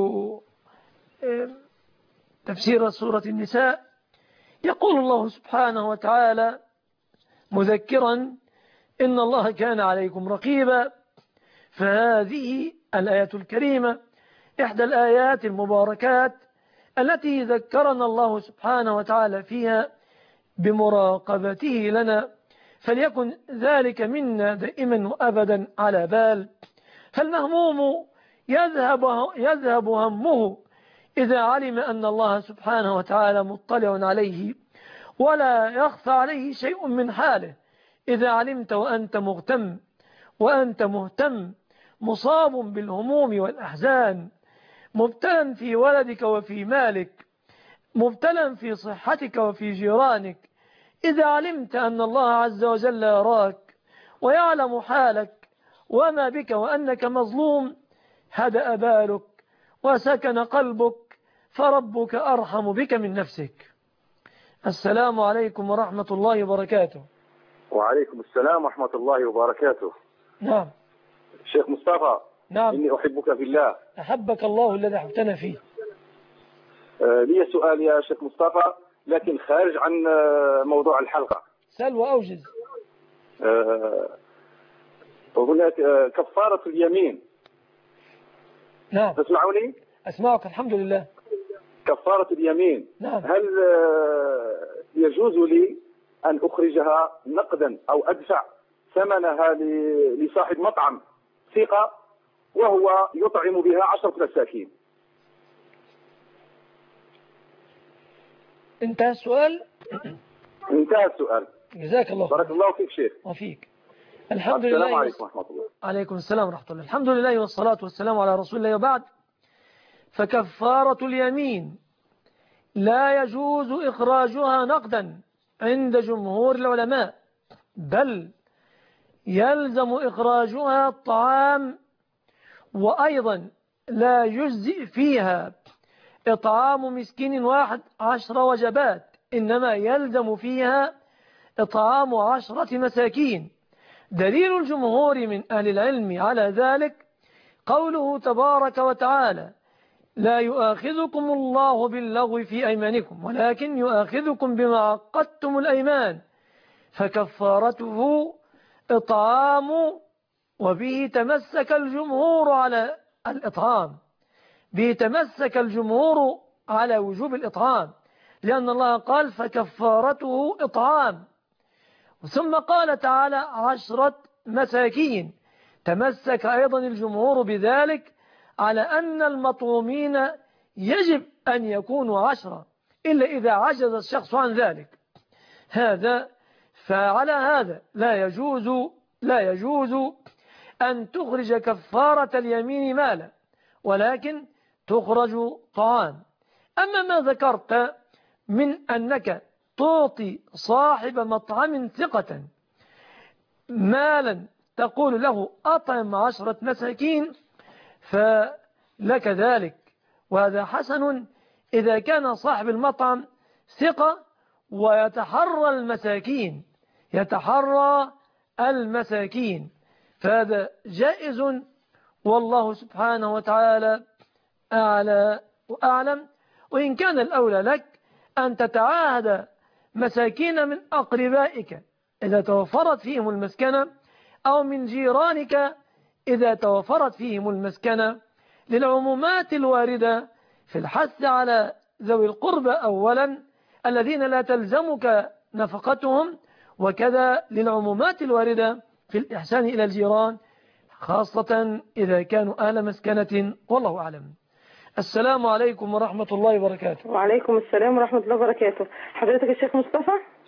تفسير سورة النساء. يقول الله سبحانه وتعالى مذكرا: إن الله كان عليكم رقيبا. فهذه الآية الكريمة إحدى الآيات المباركات التي ذكرنا الله سبحانه وتعالى فيها بمراقبته لنا، فليكن ذلك منا دائما وأبدا على بال. فالمهموم يذهب همه إذا علم أن الله سبحانه وتعالى مطلع عليه ولا يخفى عليه شيء من حاله. إذا علمت وأنت مغتم وأنت مهتم، مصاب بالهموم والأحزان، مبتلا في ولدك وفي مالك، مبتلا في صحتك وفي جيرانك، إذا علمت أن الله عز وجل يراك ويعلم حالك وما بك وأنك مظلوم، هدأ بالك وسكن قلبك، فربك أرحم بك من نفسك. السلام عليكم ورحمة الله وبركاته. وعليكم السلام ورحمة الله وبركاته. نعم شيخ مصطفى. نعم. إني أحبك في الله. أحبك الله الذي أحبتنا فيه. لي سؤال يا شيخ مصطفى، لكن خارج عن موضوع الحلقة. سل وأوجز. هناك كفارة اليمين. نعم. تسمعوني؟ أسمعك الحمد لله. كفارة اليمين. نعم. هل يجوز لي أن أخرجها نقدا أو أدفع ثمنها لصاحب مطعم ثقة وهو يطعم بها 10 مساكين؟ انتهى السؤال؟ انتهى السؤال. جزاك الله. بارك الله فيك شيخ. وفيك. الحمد لله. السلام عليكم ورحمة الله. عليكم السلام ورحمة الله. الحمد لله والصلاة والسلام على رسول الله وبعد. فكفارة اليمين لا يجوز إخراجها نقدا عند جمهور العلماء، بل يلزم إخراجها الطعام، وأيضا لا يجزئ فيها إطعام مسكين واحد 10 وجبات، إنما يلزم فيها إطعام 10 مساكين. دليل الجمهور من أهل العلم على ذلك قوله تبارك وتعالى: لا يؤاخذكم الله باللغو في أيمانكم ولكن يؤاخذكم بما عقدتم الأيمان فكفارته إطعام. وبه تمسك الجمهور على الإطعام، به تمسك الجمهور على وجوب الإطعام، لأن الله قال فكفارته إطعام، ثم قال تعالى 10 مساكين. تمسك أيضا الجمهور بذلك على أن المطعومين يجب أن يكونوا 10 إلا إذا عجز الشخص عن ذلك. فعلى هذا لا يجوز أن تخرج كفارة اليمين مالا، ولكن تخرج طعام. أما ما ذكرت من أنك تعطي صاحب مطعم ثقة مالا تقول له أطعم 10 مساكين فلك ذلك، وهذا حسن إذا كان صاحب المطعم ثقة ويتحرى المساكين، فهذا جائز، والله سبحانه وتعالى أعلى وأعلم. وإن كان الأولى لك أن تتعاهد مساكين من أقربائك إذا توفرت فيهم المسكنة، أو من جيرانك إذا توفرت فيهم المسكنة، للعمومات الواردة في الحث على ذوي القربى أولا الذين لا تلزمك نفقتهم، وكذا للعمومات الواردة في الإحسان إلى الجيران خاصة إذا كانوا أهل مسكنة، والله أعلم. السلام عليكم ورحمة الله وبركاته. وعليكم السلام ورحمة الله وبركاته. حضرتك يا شيخ مصطفى؟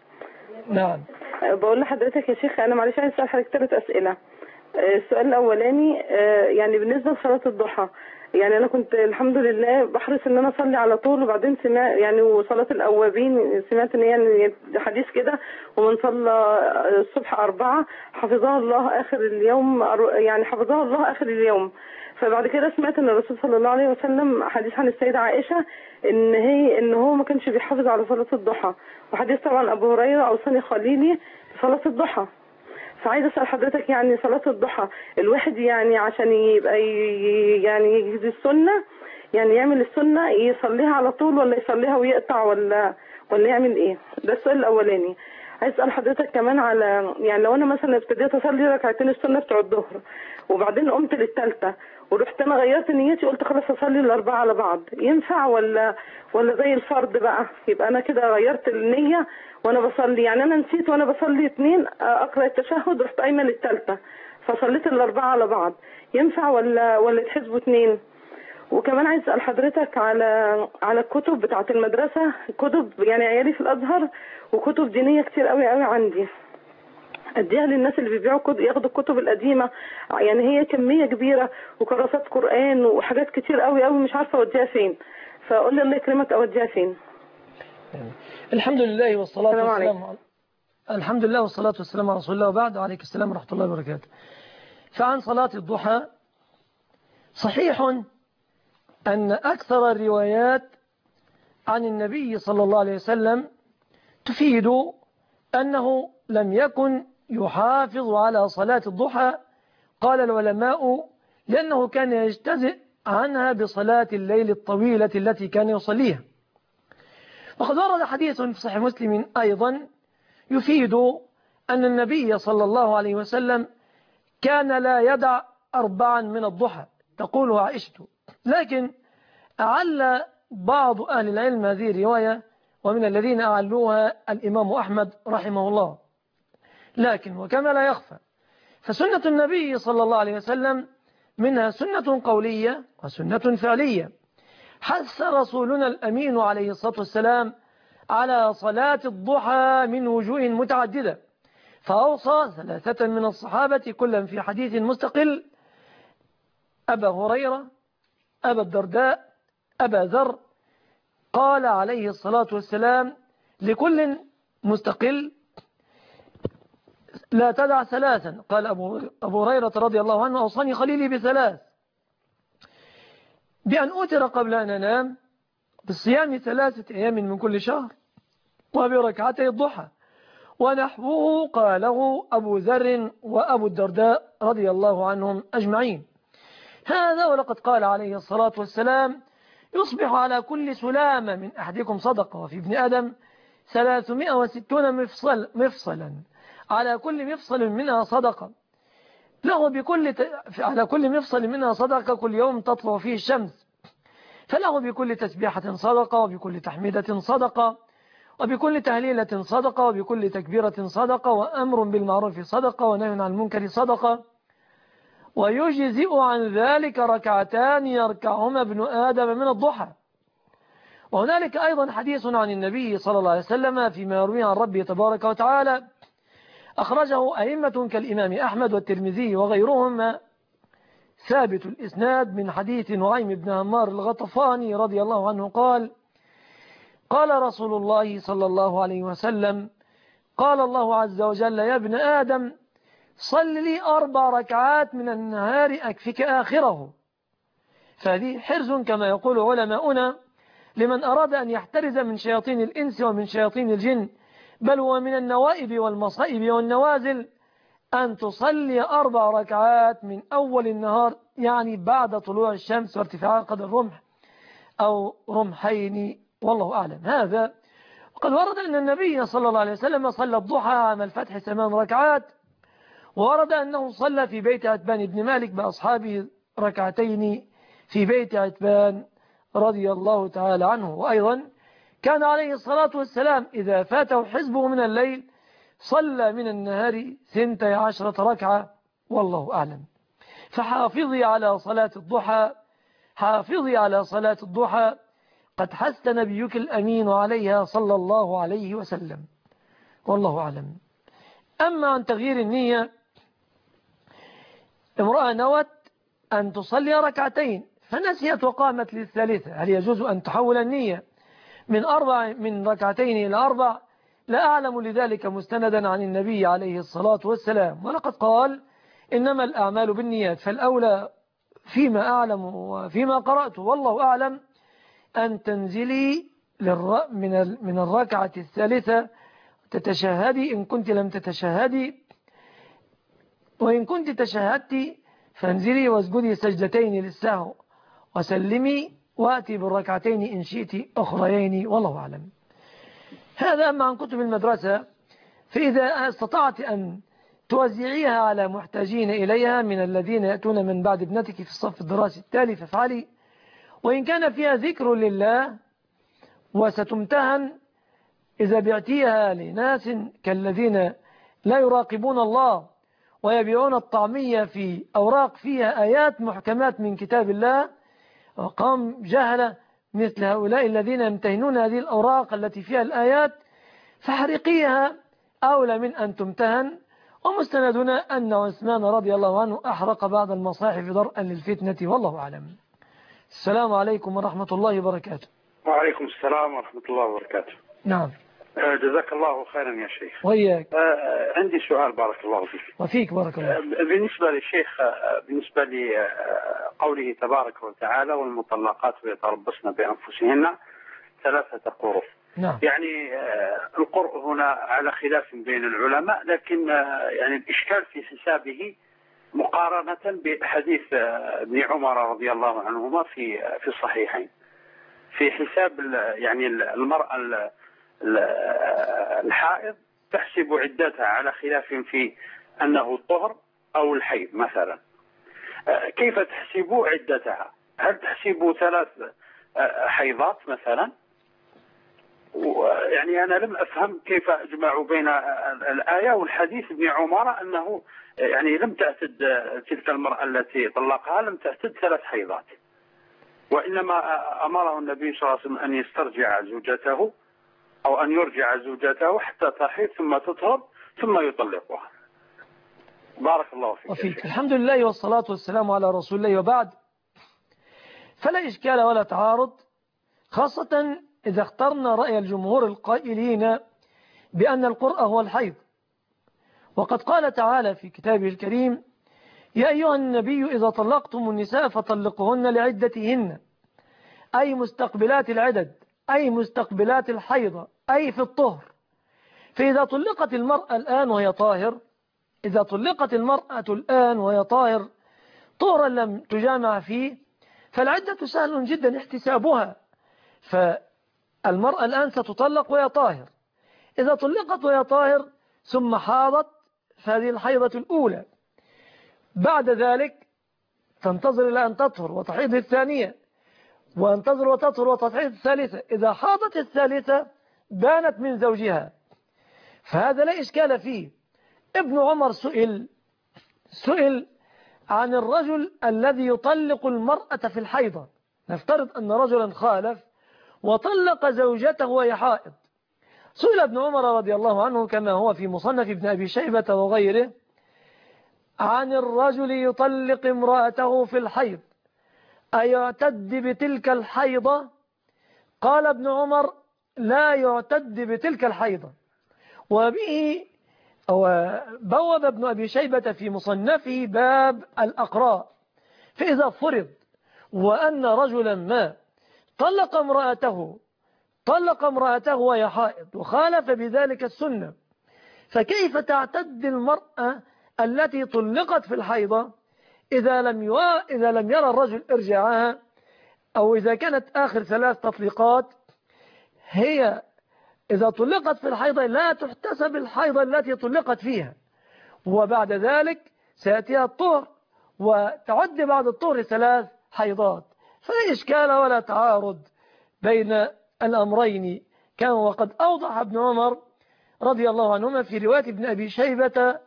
نعم. بقول لحضرتك يا شيخ أنا معلش عايز أسأل حضرتك 3 أسئلة. السؤال الأولاني يعني بالنسبة لصلاة الضحى، يعني أنا كنت الحمد لله بحرص إن أنا أصلي على طول، وبعدين سمعت يعني وصلاة الأوابين سمعت إن يعني حديث كده ومن صلى الصبح 4 حفظها الله آخر اليوم، يعني حفظها الله آخر اليوم. فبعد كده سمعت ان الرسول صلى الله عليه وسلم حديث عن السيدة عائشة ان هو ما كانش بيحافظ على صلاة الضحى، وحديث طبعا ابو هريرة اوصاني خليلي بصلاة الضحى. فعايز اسال حضرتك يعني صلاة الضحى الواحد يعني عشان يبقى يعني يجزي السنة، يعني يعمل السنة يصليها على طول ولا يصليها ويقطع ولا يعمل ايه؟ ده السؤال الاولاني. عايز اسال حضرتك كمان على يعني لو انا مثلا ابتديت اصلي ركعتين السنة بتوع الظهر وبعدين قمت للثالثه ورحت انا غيرت نيتي قلت خلاص اصلي ال4 على بعض، ينفع ولا زي الفرض بقى؟ يبقى انا كده غيرت النية وانا بصلي، يعني انا نسيت وانا بصلي 2 اقرا التشهد رحت قايمه للثالثه فصليت ال4 على بعض، ينفع ولا يتحسبوا 2؟ وكمان عايز اسال حضرتك على الكتب بتاعه المدرسه، كتب يعني عيالي في الازهر وكتب دينيه كتير قوي عندي، اديها للناس اللي بيبيعوا كتب ياخدوا الكتب القديمه، يعني هي كميه كبيره وكراسات قران وحاجات كتير قوي مش عارفه اوديها فين، فقول لي الله يكرمك اوديها فين. الحمد لله والصلاه والسلام الحمد لله والصلاه والسلام على رسول الله وبعد. وعليك السلام ورحمه الله وبركاته. فعن صلاه الضحى صحيح ان اكثر الروايات عن النبي صلى الله عليه وسلم تفيد انه لم يكن يحافظ على صلاة الضحى. قال العلماء لأنه كان يجتزئ عنها بصلاة الليل الطويلة التي كان يصليها. وقد ورد حديث في صحيح مسلم أيضا يفيد أن النبي صلى الله عليه وسلم كان لا يدع 4 من الضحى، تقول عائشة لكن أعل بعض أهل العلم هذه الرواية، ومن الذين أعلوها الإمام أحمد رحمه الله. لكن وكما لا يخفى فسنة النبي صلى الله عليه وسلم منها سنة قولية وسنة فعلية. حث رسولنا الأمين عليه الصلاة والسلام على صلاة الضحى من وجوه متعددة، فأوصى 3 من الصحابة كلا في حديث مستقل: أبا هريرة، أبا الدرداء، أبا ذر. قال عليه الصلاة والسلام لكل مستقل: لا تدع 3. قال أبو هريرة رضي الله عنه: أوصاني خليلي ب3: بأن أوتر قبل أن أنام، بالصيام 3 أيام من كل شهر، وبركعتي الضحى. ونحوه قاله أبو ذر وأبو الدرداء رضي الله عنهم أجمعين. هذا ولقد قال عليه الصلاة والسلام: يصبح على كل سلامة من أحدكم صدقة، وفي ابن آدم 360 مفصلا، على كل مفصل منها صدقة، له على كل مفصل منها صدقة كل يوم تطلع فيه الشمس، فله بكل تسبيحة صدقة، وبكل تحميدة صدقة، وبكل تهليلة صدقة، وبكل تكبيرة صدقة، وأمر بالمعروف صدقة، ونهي عن المنكر صدقة. ويجزئ عن ذلك 2 يركعهما ابن آدم من الضحى. وهنالك أيضا حديث عن النبي صلى الله عليه وسلم فيما يروي عن ربه تبارك وتعالى، أخرجه أئمة كالإمام أحمد والترمذي وغيرهم، ثابت الإسناد من حديث نعيم بن عمار الغطفاني رضي الله عنه قال: قال رسول الله صلى الله عليه وسلم: قال الله عز وجل: يا ابن آدم، صل لي 4 ركعات من النهار أكفك آخره. فهذه حرز كما يقول علماؤنا لمن أراد أن يحترز من شياطين الإنس ومن شياطين الجن، بل هو من النوائب والمصائب والنوازل أن تصلي 4 ركعات من أول النهار، يعني بعد طلوع الشمس وارتفاع قدر الرمح أو رمحين، والله أعلم. هذا وقد ورد أن النبي صلى الله عليه وسلم صلى الضحى عام الفتح 8 ركعات، وورد أنه صلى في بيت عتبان بن مالك بأصحابه 2 في بيت عتبان رضي الله تعالى عنه. وأيضا كان عليه الصلاة والسلام إذا فاته حزبه من الليل صلى من النهار 12 ركعة، والله أعلم. فحافظي على صلاة الضحى، حافظي على صلاة الضحى، قد حث نبيك الأمين عليها صلى الله عليه وسلم، والله أعلم. أما عن تغيير النية، امرأة نوت أن تصلي 2 فنسيت وقامت للثالثة، هل يجوز أن تحول النية من 2 إلى 4؟ لا أعلم لذلك مستندا عن النبي عليه الصلاة والسلام، ولقد قال: إنما الأعمال بالنيات. فالأولى فيما أعلم وفيما قرأت والله أعلم أن تنزلي من الركعة الثالثة تتشهدي إن كنت لم تتشهدي، وإن كنت تشهدتي فانزلي واسجدي 2 سجدتين للسهو وسلمي، وأتي بالركعتين إن شئت أخريين، والله أعلم. هذا أما عن كتب المدرسة، فإذا استطعت أن توزعيها على محتاجين إليها من الذين يأتون من بعد ابنتك في الصف الدراسي التالي فافعلي، وإن كان فيها ذكر لله وستمتهن إذا بعتيها لناس كالذين لا يراقبون الله ويبيعون الطعمية في أوراق فيها آيات محكمات من كتاب الله، وقام جهلة مثل هؤلاء الذين يمتهنون هذه الأوراق التي فيها الآيات، فحرقيها أولى من أن تمتهن. ومستندنا أن عثمان رضي الله عنه أحرق بعض المصاحف درءا للفتنة، والله أعلم. السلام عليكم ورحمة الله وبركاته. وعليكم السلام ورحمة الله وبركاته. نعم. جزاك الله خيرا يا شيخ. وياك. عندي سؤال بارك الله فيك. وفيك بارك الله. بالنسبة للشيخ، بالنسبة لقوله تبارك وتعالى: والمطلقات يتربصن بأنفسهن 3 قروء. نعم. يعني القرء هنا على خلاف بين العلماء، لكن يعني الإشكال في حسابه مقارنة بحديث ابن عمر رضي الله عنهما في الصحيحين في حساب يعني المرأة الحائض تحسب عدتها على خلاف في أنه الطهر أو الحيض مثلا. كيف تحسب عدتها؟ هل تحسب 3 حيضات مثلا؟ يعني أنا لم أفهم كيف أجمع بين الآية والحديث ابن عمر أنه يعني لم تعتد تلك المرأة التي طلقها لم تعتد 3 حيضات، وإنما أمره النبي صلى الله عليه وسلم أن يسترجع زوجته أو أن يرجع زوجته حتى تحيض ثم تطهر ثم يطلقها. بارك الله فيك. الحمد لله والصلاة والسلام على رسول الله، وبعد، فلا إشكال ولا تعارض، خاصة إذا اخترنا رأي الجمهور القائلين بأن القرء هو الحيض. وقد قال تعالى في كتابه الكريم: يا أيها النبي إذا طلقتم النساء فطلقوهن لعدتهن، أي مستقبلات العدد، أي مستقبلات الحيضة، أي في الطهر. فإذا طلقت المرأة الآن وهي طاهر، إذا طلقت المرأة الآن وهي طاهر طهرا لم تجامع فيه، فالعدة سهل جدا احتسابها. فالمرأة الآن ستطلق وهي طاهر، إذا طلقت وهي طاهر ثم حاضت فهذه الحيضة الأولى، بعد ذلك تنتظر إلى أن تطهر وتحيض الثانية، وانتظر وتطهر وتحيض الثالثة. إذا حاضت الثالثة بانت من زوجها، فهذا لا إشكال فيه. ابن عمر سئل عن الرجل الذي يطلق المرأة في الحيضة. نفترض أن رجلا خالف وطلق زوجته وهي حائض. سئل ابن عمر رضي الله عنه كما هو في مصنف ابن أبي شيبة وغيره عن الرجل يطلق امرأته في الحيض أيعتد بتلك الحيضة؟ قال ابن عمر: لا يعتد بتلك الحيضة. وبه بوب ابن أبي شيبة في مصنفه باب الأقراء. فإذا فرض وأن رجلا ما طلق امرأته وهي حائض وخالف بذلك السنة، فكيف تعتد المرأة التي طلقت في الحيضة إذا لم يرى الرجل إرجاعها، أو إذا كانت آخر 3 تطليقات هي إذا طلقت في الحيضة لا تحتسب الحيضة التي طلقت فيها، وبعد ذلك سيأتيها الطهر وتعد بعد الطهر 3 حيضات. فلا إشكال ولا تعارض بين الأمرين، كان وقد أوضح ابن عمر رضي الله عنهما في رواية ابن أبي شيبة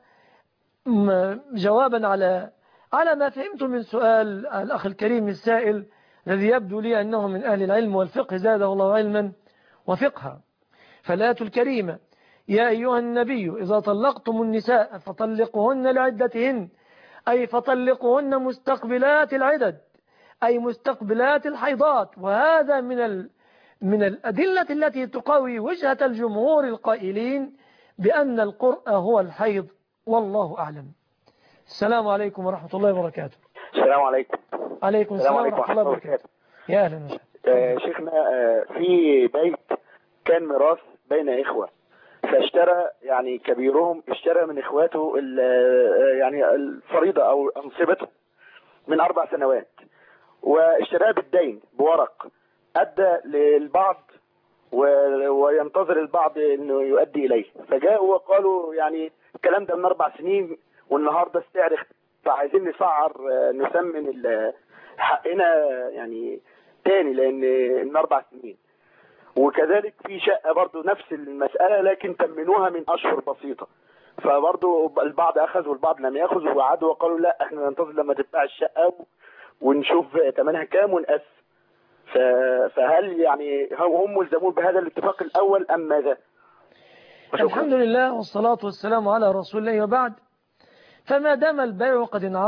جوابا على ما فهمت من سؤال الأخ الكريم السائل الذي يبدو لي أنه من أهل العلم والفقه زاده الله علما وفقها. فالآية الكريمة: يا أيها النبي إذا طلقتم النساء فطلقوهن لعدتهن، أي فطلقوهن مستقبلات العدد، أي مستقبلات الحيضات. وهذا من الأدلة التي تقوي وجهة الجمهور القائلين بأن القرء هو الحيض، والله أعلم. السلام عليكم ورحمة الله وبركاته. السلام عليكم. عليكم السلام ورحمة الله وبركاته. يا أهلا وسهلا. شيخنا، في بيت كان ميراث بين إخوة، فاشترى يعني كبيرهم اشترى من إخواته يعني الفريضة أو أنصبته من 4 سنوات، واشتراها بالدين بورق، أدى للبعض وينتظر البعض أنه يؤدي إليه، فجاءوا وقالوا يعني الكلام ده من 4 سنين والنهاردة السعر، فعايزين نسعر نسمن حقنا يعني تاني لأن من 4 سنين. وكذلك في شقة برضو نفس المسألة لكن تمنوها من أشهر بسيطة، فبرضو البعض أخذ والبعض لم يأخذ، وعادوا وقالوا لا احنا ننتظر لما تتباع الشقة ونشوف ثمنها كام ونقسم. فهل يعني هم ملزمون بهذا الاتفاق الأول أم ماذا؟ الحمد لله والصلاة والسلام على رسول الله، وبعد. فما دام البيع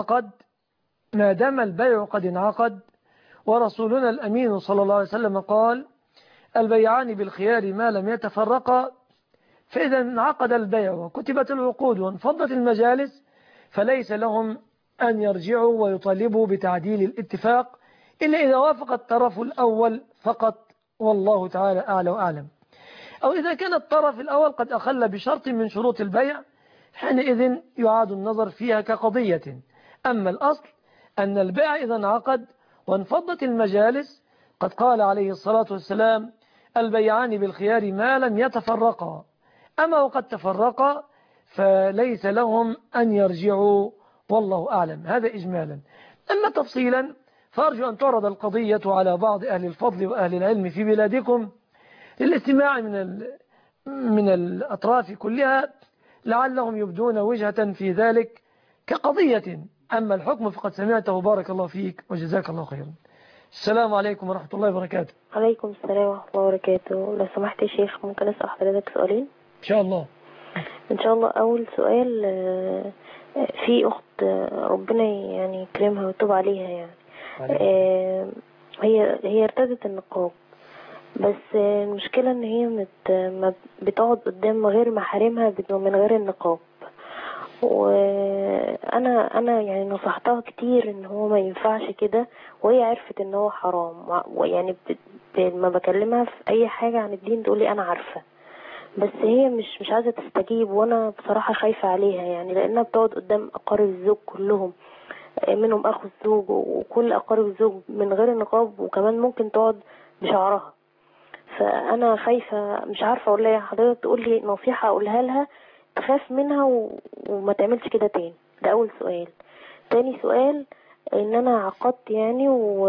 قد انعقد ورسولنا الأمين صلى الله عليه وسلم قال: البيعان بالخيار ما لم يتفرقا، فإذا انعقد البيع وكتبت العقود وانفضت المجالس فليس لهم أن يرجعوا ويطالبوا بتعديل الاتفاق إلا إذا وافق الطرف الأول فقط، والله تعالى أعلى وأعلم. أو إذا كان الطرف الأول قد أخل بشرط من شروط البيع، حينئذ يعاد النظر فيها كقضية. أما الأصل أن البيع إذا انعقد وانفضت المجالس، قد قال عليه الصلاة والسلام: البيعان بالخيار ما لم يتفرقا. أما وقد تفرقا فليس لهم أن يرجعوا، والله أعلم. هذا إجمالا. أما تفصيلا فأرجو أن تعرض القضية على بعض أهل الفضل وأهل العلم في بلادكم للاستماع من الأطراف كلها لعلهم يبدون وجهة في ذلك كقضية. أما الحكم فقد سمعته. بارك الله فيك وجزاك الله خيرا. السلام عليكم ورحمة الله وبركاته. عليكم السلام ورحمة الله وبركاته. لو سمحت يا شيخ ممكن أسأل حضرتك سؤالين؟ إن شاء الله. إن شاء الله. أول سؤال، في أخت ربنا يعني يكرمها ويتوب عليها يعني هي ارتدت النقاب، بس المشكلة ان هي بتقعد قدام غير محارمها من غير النقاب، وانا يعني نصحتها كتير ان هو ما ينفعش كده، وهي عرفت ان هو حرام، ويعني ما بكلمها في اي حاجة عن الدين تقولي انا عارفة، بس هي مش عايزة تستجيب، وانا بصراحة خايفة عليها يعني، لانها بتقعد قدام اقارب الزوج كلهم، منهم اخو الزوج وكل اقارب الزوج من غير النقاب، وكمان ممكن تقعد بشعرها. فانا خايفة مش عارفة اقول لها، حضرتك تقول لي نصيحة اقولها لها تخاف منها وما تعملش كده تاني. ده اول سؤال. تاني سؤال، ان انا عقدت يعني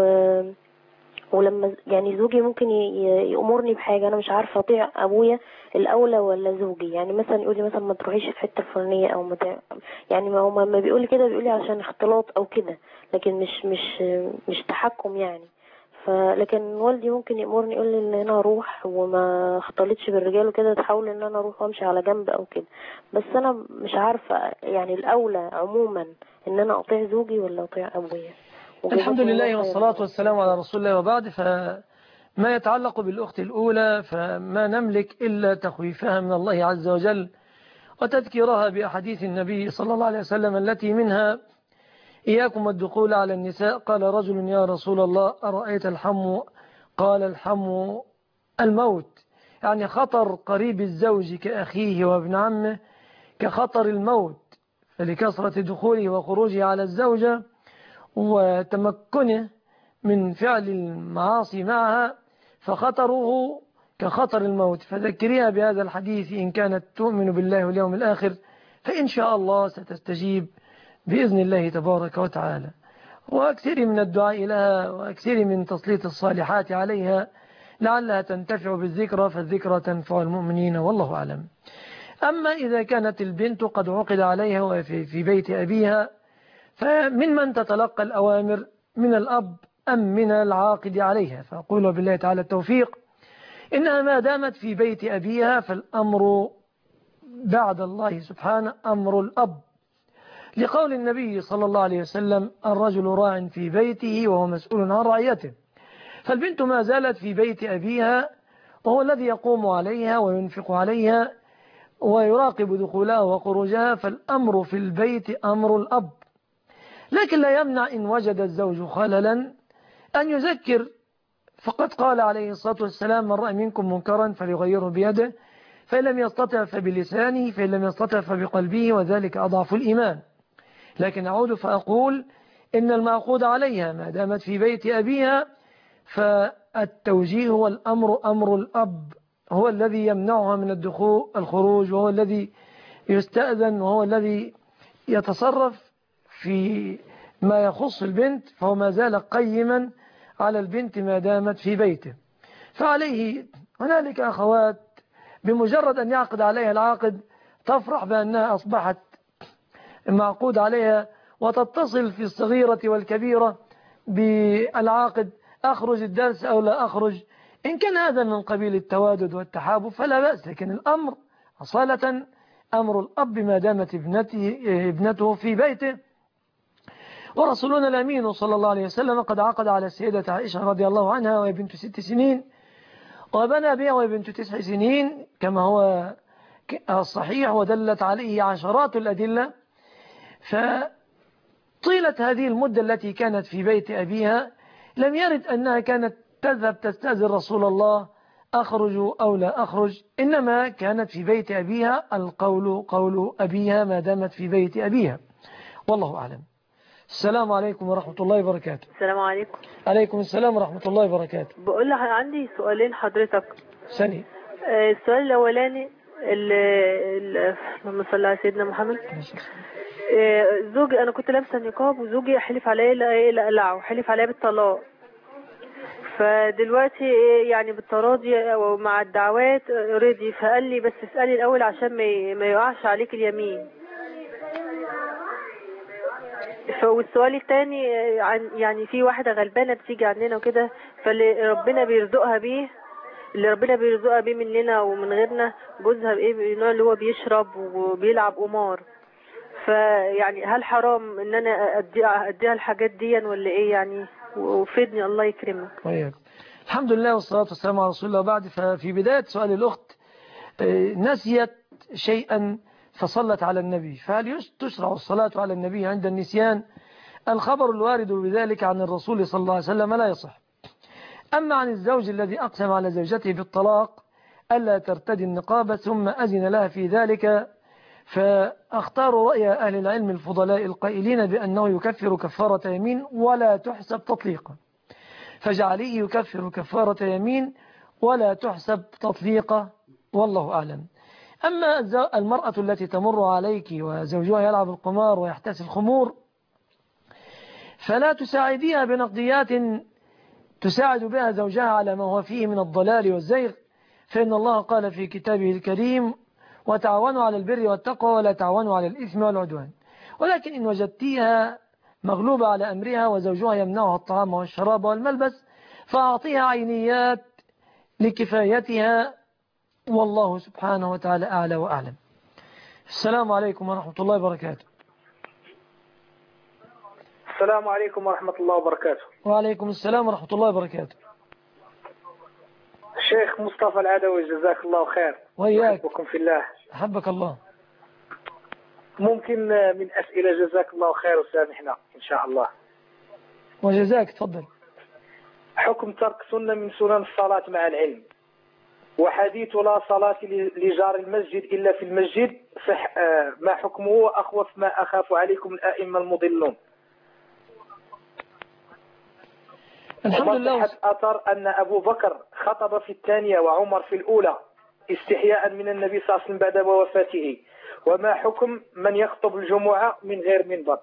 ولما يعني زوجي ممكن يأمرني بحاجة انا مش عارفة اطيع ابويا الاولى ولا زوجي، يعني مثلا يقول لي مثلا ما تروحيش في حتة الفلانية او يعني ما بيقول لي كده، بيقول لي عشان اختلاط او كده، لكن مش تحكم يعني. لكن والدي ممكن يأمرني يقول لي ان انا اروح وما اختلطش بالرجال وكده، تحاول ان انا اروح وامشي على جنب او كده، بس انا مش عارفة يعني الاولى عموما ان انا اطيع زوجي ولا اطيع ابويا. الحمد لله والصلاة والسلام على رسول الله. وبعد، فما يتعلق بالأخت الأولى فما نملك إلا تخويفها من الله عز وجل وتذكيرها بأحاديث النبي صلى الله عليه وسلم التي منها إياكم الدخول على النساء. قال رجل يا رسول الله أرأيت الحم؟ قال الحم الموت، يعني خطر قريب الزوج كأخيه وابن عمه كخطر الموت، فلكثرة دخوله وخروجه على الزوجة وتمكنه من فعل المعاصي معها فخطره كخطر الموت. فذكريها بهذا الحديث إن كانت تؤمن بالله واليوم الآخر، فإن شاء الله ستستجيب بإذن الله تبارك وتعالى. وأكثر من الدعاء لها وأكثر من تسليط الصالحات عليها لعلها تنتفع بالذكرى، فالذكرى تنفع المؤمنين والله أعلم. أما إذا كانت البنت قد عقد عليها وفي بيت أبيها، فمن تتلقى الأوامر من الأب أم من العاقد عليها؟ فأقول بالله تعالى التوفيق، إنها ما دامت في بيت أبيها فالأمر بعد الله سبحانه أمر الأب، لقول النبي صلى الله عليه وسلم الرجل راع في بيته وهو مسؤول عن رعيته. فالبنت ما زالت في بيت أبيها وهو الذي يقوم عليها وينفق عليها ويراقب دخولها وخروجها، فالأمر في البيت أمر الأب. لكن لا يمنع إن وجد الزوج خللا أن يذكر، فقد قال عليه الصلاة والسلام من رأى منكم منكرا فليغيره بيده، فإن لم يستطع فبلسانه، فإن لم يستطع فبقلبه، وذلك أضعف الإيمان. لكن أعود فأقول إن المعقود عليها ما دامت في بيت أبيها فالتوجيه والأمر أمر الأب، هو الذي يمنعها من الخروج، وهو الذي يستأذن، وهو الذي يتصرف في ما يخص البنت، فهو ما زال قيما على البنت ما دامت في بيته. فعليه هنالك أخوات بمجرد أن يعقد عليها العاقد تفرح بأنها أصبحت معقود عليها، وتتصل في الصغيرة والكبيرة بالعاقد أخرج الدرس أو لا أخرج. إن كان هذا من قبيل التوادد والتحابب فلا بأس، لكن الأمر أصالة أمر الأب ما دامت ابنته في بيته. ورسولنا الأمين صلى الله عليه وسلم قد عقد على السيدة عائشة رضي الله عنها وهي بنت 6 سنين، وبنى بها وهي بنت 9 سنين كما هو الصحيح، ودلت عليه عشرات الأدلة. فطيلة هذه المدة التي كانت في بيت أبيها لم يرد أنها كانت تذهب تستأذن رسول الله أخرج أو لا أخرج، إنما كانت في بيت أبيها، القول قول أبيها ما دامت في بيت أبيها، والله أعلم. السلام عليكم ورحمة الله وبركاته. السلام عليكم. عليكم السلام ورحمة الله وبركاته. بقول لك عندي سؤالين حضرتك. سني. السؤال الأولاني اللهم صل على سيدنا محمد. زوجي انا كنت لابسه نقاب وزوجي حلف عليا لا اقلعه، حلف عليا بالطلاق. فدلوقتي يعني بالتراضي ومع الدعوات رضي، فقال لي بس اسالي الاول عشان ما يقعش عليك اليمين. والسؤال الثاني عن يعني في واحده غلبانه بتيجي عندنا وكده، فاللي ربنا بيرزقها بيه، اللي ربنا بيرزقها بيه مننا ومن غيرنا، جوزها بايه، بالنوع اللي هو بيشرب وبيلعب قمار. فيعني هل حرام ان انا اديها الحاجات دي ولا ايه يعني؟ وفيدني الله يكرمك. طيب. الحمد لله والصلاة والسلام على رسول الله. بعد ففي بداية سؤال الأخت نسيت شيئا فصلت على النبي، فهل تشرع الصلاة على النبي عند النسيان؟ الخبر الوارد بذلك عن الرسول صلى الله عليه وسلم لا يصح. أما عن الزوج الذي أقسم على زوجته بالطلاق ألا ترتدي النقاب ثم أذن لها في ذلك، فاختار رأي أهل العلم الفضلاء القائلين بأنه يكفر كفارة يمين ولا تحسب تطليقا، فجعليه يكفر كفارة يمين ولا تحسب تطليقا، والله أعلم. أما المرأة التي تمر عليك وزوجها يلعب القمار ويحتسي الخمور، فلا تساعديها بنقديات تساعد بها زوجها على ما هو فيه من الضلال والزيغ، فإن الله قال في كتابه الكريم: وتعاونوا على البر والتقوى ولا تعاونوا على الإثم والعدوان. ولكن إن وجدتيها مغلوبة على أمرها وزوجها يمنعها الطعام والشراب والملبس، فأعطيها عينيات لكفايتها، والله سبحانه وتعالى أعلى وأعلم. السلام عليكم ورحمة الله وبركاته. السلام عليكم ورحمة الله وبركاته. وعليكم السلام ورحمة الله وبركاته. الشيخ مصطفى العدوي، جزاك الله خير. وإياك. أحبكم في الله. أحبك الله. ممكن من أسئلة؟ جزاك الله خير وسامحنا إن شاء الله. وجزاك، تفضل. حكم ترك سنة من سنن الصلاة مع العلم، وحديث لا صلاة لجار المسجد إلا في المسجد، صح ما حكمه؟ وأخوف ما أخاف عليكم الأئمة المضلون. الحمد لله. أثر أن أبو بكر خطب في الثانية وعمر في الأولى استحياء من النبي صلى الله عليه وسلم بعد وفاته، وما حكم من يخطب الجمعة من غير منبر؟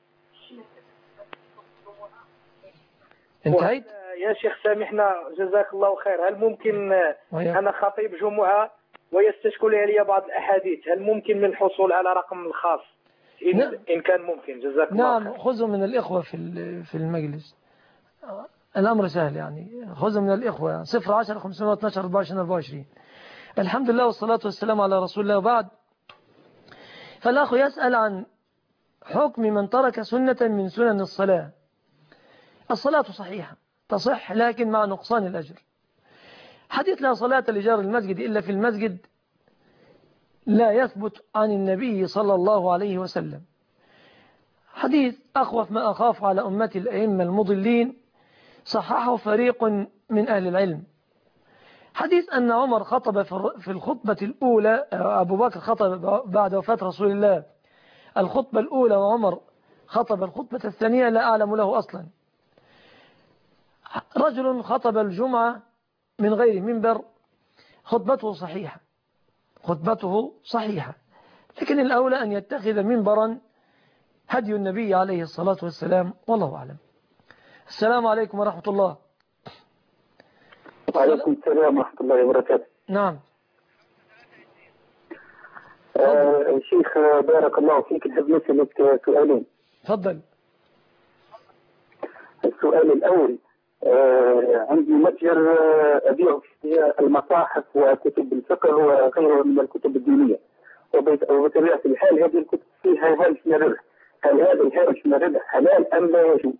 انتهيت يا شيخ سامحنا جزاك الله خير. هل ممكن أنا خطيب جمعة ويستشكل علي بعض الأحاديث، هل ممكن من الحصول على رقم الخاص إن كان ممكن؟ جزاك الله خير. نعم، خذوا من الإخوة في المجلس، الأمر سهل يعني. خذوا من الإخوة 010 512 24 24. الحمد لله والصلاة والسلام على رسول الله. وبعد، فالأخ يسأل عن حكم من ترك سنة من سنن الصلاة. الصلاة صحيحة تصح، لكن مع نقصان الأجر. حديث لا صلاة لجار المسجد إلا في المسجد لا يثبت عن النبي صلى الله عليه وسلم. حديث أخوف ما أخاف على أمتي الأئمة المضلين صححه فريق من أهل العلم. حديث أن عمر خطب في الخطبة الأولى، أبو بكر خطب بعد وفاة رسول الله الخطبة الأولى، وعمر خطب الخطبة الثانية، لا أعلم له أصلا. رجل خطب الجمعة من غير منبر، خطبته صحيحة، خطبته صحيحة، لكن الأولى أن يتخذ منبرا هدي النبي عليه الصلاة والسلام، والله أعلم. السلام عليكم ورحمة الله. وعليكم السلام ورحمة الله وبركاته. نعم. شيخ بارك الله فيك، نحب نسألك سؤالين. تفضل. السؤال الأول، عندي متجر أبيع فيه المصاحف وكتب الفقه وغيرها من الكتب الدينية، وبطبيعة الحال هذه الكتب فيها هامش من الربح. هل هذا الهامش من الربح حلال أم لا يجوز؟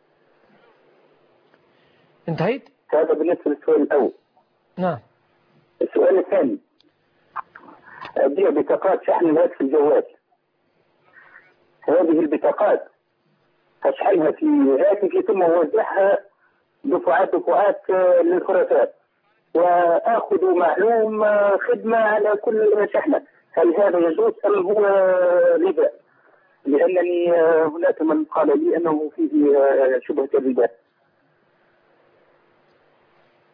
انتهيت؟ هذا بالنسبة للسؤال الأول. نعم. السؤال الثاني، أبيع بطاقات شحن الهاتف الجوال. هذه البطاقات أشحنها في هاتفي ثم أوزعها دفعات للخرافات، وآخذ معلوم خدمة على كل شحنة. هل هذا يجوز أم هو ربا؟ لأنني هناك من قال لي أنه فيه شبهة الربا.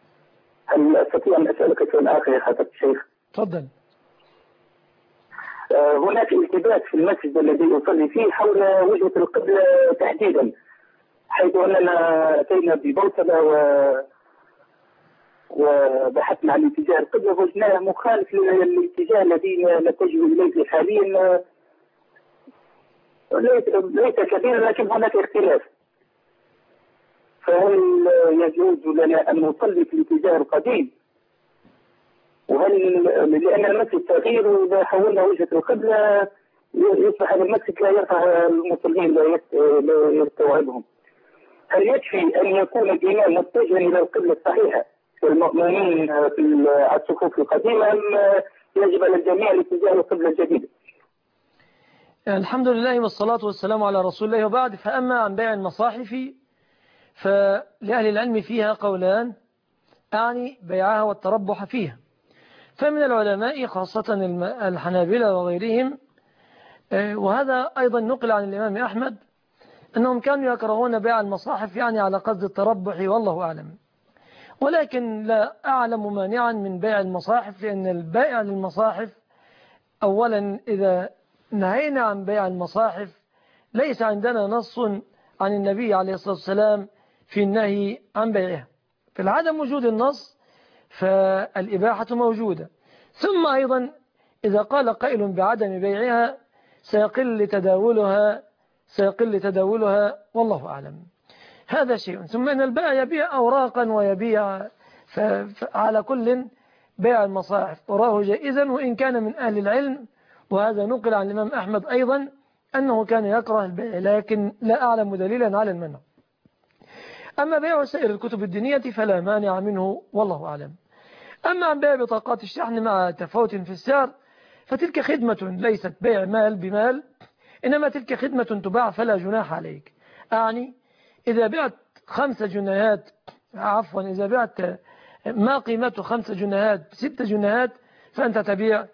هل أستطيع أن أسألك سؤال آخر يا حضرة الشيخ؟ تفضل. هناك التباس في المسجد الذي يصلي فيه حول وجهة القبلة تحديدا، حيث أننا أتينا ببوصلة وبحثنا عن اتجاه القبلة وجدناه مخالف للاتجاه الذي نتجه إليه حاليا. ليس كبيرا لكن هناك اختلاف، فهل يجوز لنا أن نصلي في الاتجاه القديم؟ وهل لأن المسجد صغير وإذا حولنا وجهة القبلة يصبح هذا المسجد لا يرفع المصلين لا يستوعبهم، هل يكفي أن يكون الإمام متجها إلى القبلة الصحيحة والمؤمنين في الصفوف القديمة أم يجب على الجميع الاتجاه إلى القبلة الجديدة؟ الحمد لله والصلاة والسلام على رسول الله، وبعد. فأما عن بيع المصاحف فلأهل العلم فيها قولان، أعني بيعها والتربح فيها. فمن العلماء خاصة الحنابلة وغيرهم، وهذا أيضا نقل عن الإمام أحمد، أنهم كانوا يكرهون بيع المصاحف يعني على قصد التربح، والله أعلم. ولكن لا أعلم مانعا من بيع المصاحف، لأن البائع للمصاحف أولا إذا نهينا عن بيع المصاحف ليس عندنا نص عن النبي عليه الصلاة والسلام في النهي عن بيعها، في عدم وجود النص فالإباحة موجودة. ثم أيضا إذا قال قائل بعدم بيعها سيقل تداولها والله أعلم. هذا شيء. ثم أن البائع يبيع أوراقا ويبيع، فعلى كل بيع المصاحف أراه جائزا وإن كان من أهل العلم، وهذا نقل عن الإمام أحمد أيضا أنه كان يكره البيع، لكن لا أعلم دليلا على المنع. أما بيع سائر الكتب الدينية فلا مانع منه والله أعلم. أما عن بيع بطاقات الشحن مع تفاوت في السعر فتلك خدمة ليست بيع مال بمال، إنما تلك خدمة تباع فلا جناح عليك. أعني إذا بعت 5 جنيهات، عفوا إذا بعت ما قيمته 5 جنيهات ب6 جنيهات فأنت تبيع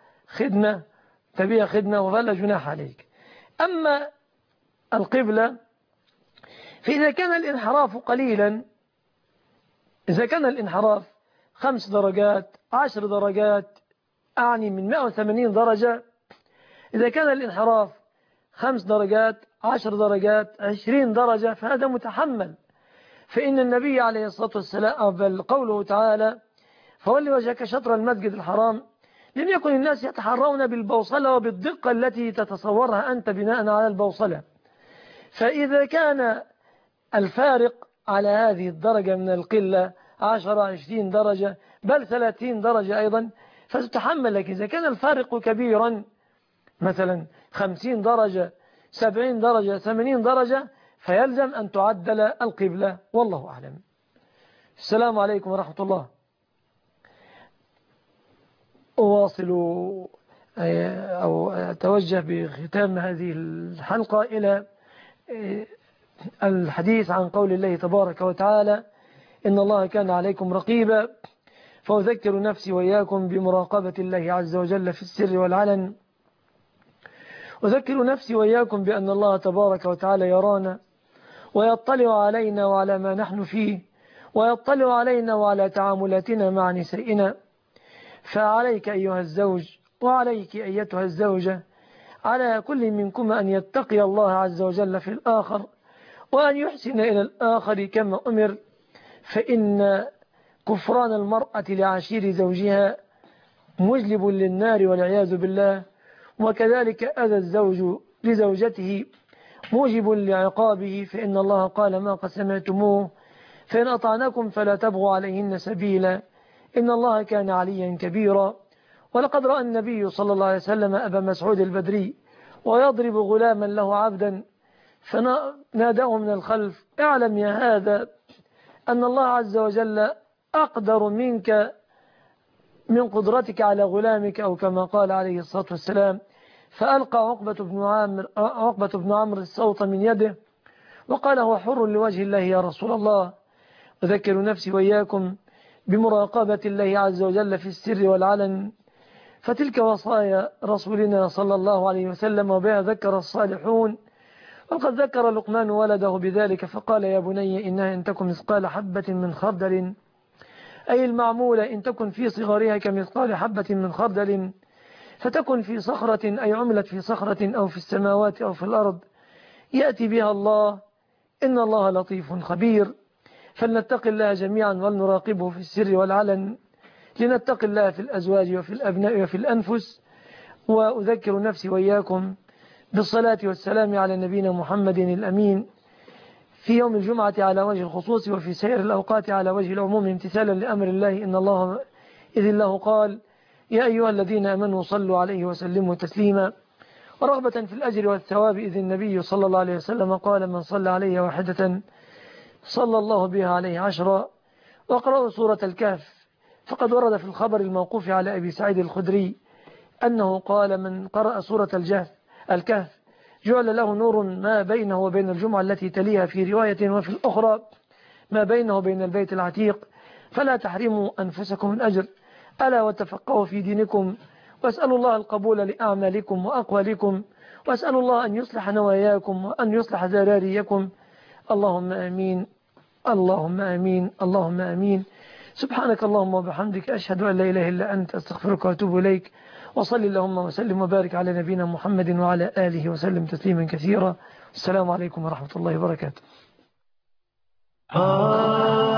خدمة وفلا جناح عليك. أما القبلة فإذا كان الانحراف قليلا، إذا كان الانحراف 5 درجات 10 درجات، أعني من 180 درجة، إذا كان الانحراف 5 درجات 10 درجات 20 درجة فهذا متحمل. فإن النبي عليه الصلاة والسلام بل قوله تعالى فولي وجهك شطر المسجد الحرام، لم يكن الناس يتحرون بالبوصلة وبالدقة التي تتصورها أنت بناء على البوصلة. فإذا كان الفارق على هذه الدرجة من القلة 10 20 درجة بل 30 درجة أيضا فتتحمل. لك إذا كان الفارق كبيرا مثلا 50 درجة 70 درجة 80 درجة فيلزم أن تعدل القبلة والله أعلم. السلام عليكم ورحمة الله. أواصل أو أتوجه بختام هذه الحلقة إلى الحديث عن قول الله تبارك وتعالى إن الله كان عليكم رقيبا، فأذكر نفسي وإياكم بمراقبة الله عز وجل في السر والعلن. أذكر نفسي وإياكم بأن الله تبارك وتعالى يرانا ويطلع علينا وعلى ما نحن فيه، ويطلع علينا وعلى تعاملاتنا مع نسائنا. فعليك أيها الزوج وعليك أيتها الزوجة، على كل منكم أن يتقي الله عز وجل في الآخر وأن يحسن إلى الآخر كما أمر، فإن كفران المرأة لعشير زوجها مجلب للنار والعياذ بالله، وكذلك أذى الزوج لزوجته موجب لعقابه، فإن الله قال ما قد سمعتموه فإن أطعناكم فلا تبغوا عليهن سبيلا إن الله كان عليا كبيرا. ولقد رأى النبي صلى الله عليه وسلم أبا مسعود البدري ويضرب غلاما له عبدا فناداه من الخلف اعلم يا هذا أن الله عز وجل أقدر منك من قدرتك على غلامك، أو كما قال عليه الصلاة والسلام. فألقى عقبة بن عمرو الصوت من يده وقال هو حر لوجه الله يا رسول الله. أذكر نفسي وإياكم بمراقبة الله عز وجل في السر والعلن، فتلك وصايا رسولنا صلى الله عليه وسلم وبها ذكر الصالحون. وقد ذكر لقمان ولده بذلك فقال يا بني إنها إن تكن مثقال حبة من خردل، أي المعمولة إن تكن في صغرها كمثقال حبة من خردل فتكن في صخرة أي عملت في صخرة أو في السماوات أو في الأرض يأتي بها الله، إن الله لطيف خبير. فلنتق الله جميعا ولنراقبه في السر والعلن، لنتق الله في الأزواج وفي الأبناء وفي الأنفس. وأذكر نفسي وإياكم بالصلاة والسلام على نبينا محمد الأمين في يوم الجمعة على وجه الخصوص، وفي سائر الأوقات على وجه العموم، امتثالا لأمر الله إذ الله قال: يا أيها الذين آمنوا صلوا عليه وسلموا تسليما. ورغبة في الأجر والثواب، إذ النبي صلى الله عليه وسلم قال: من صلى عليه واحدة صلى الله بها عليه 10. وقرأوا سورة الكهف، فقد ورد في الخبر الموقوف على أبي سعيد الخدري أنه قال: من قرأ سورة الكهف جعل له نور ما بينه وبين الجمعة التي تليها، في رواية وفي الأخرى ما بينه وبين البيت العتيق. فلا تحرموا أنفسكم من أجر، ألا وتفقهوا في دينكم، واسألوا الله القبول لأعمالكم وأقوالكم، واسألوا الله أن يصلح نواياكم وأن يصلح ذراريكم. اللهم آمين، اللهم آمين، اللهم آمين. سبحانك اللهم وبحمدك، أشهد أن لا إله إلا أنت، أستغفرك وأتوب إليك. وصل اللهم وسلم وبارك على نبينا محمد وعلى آله وسلم تسليما كثيرا. السلام عليكم ورحمة الله وبركاته.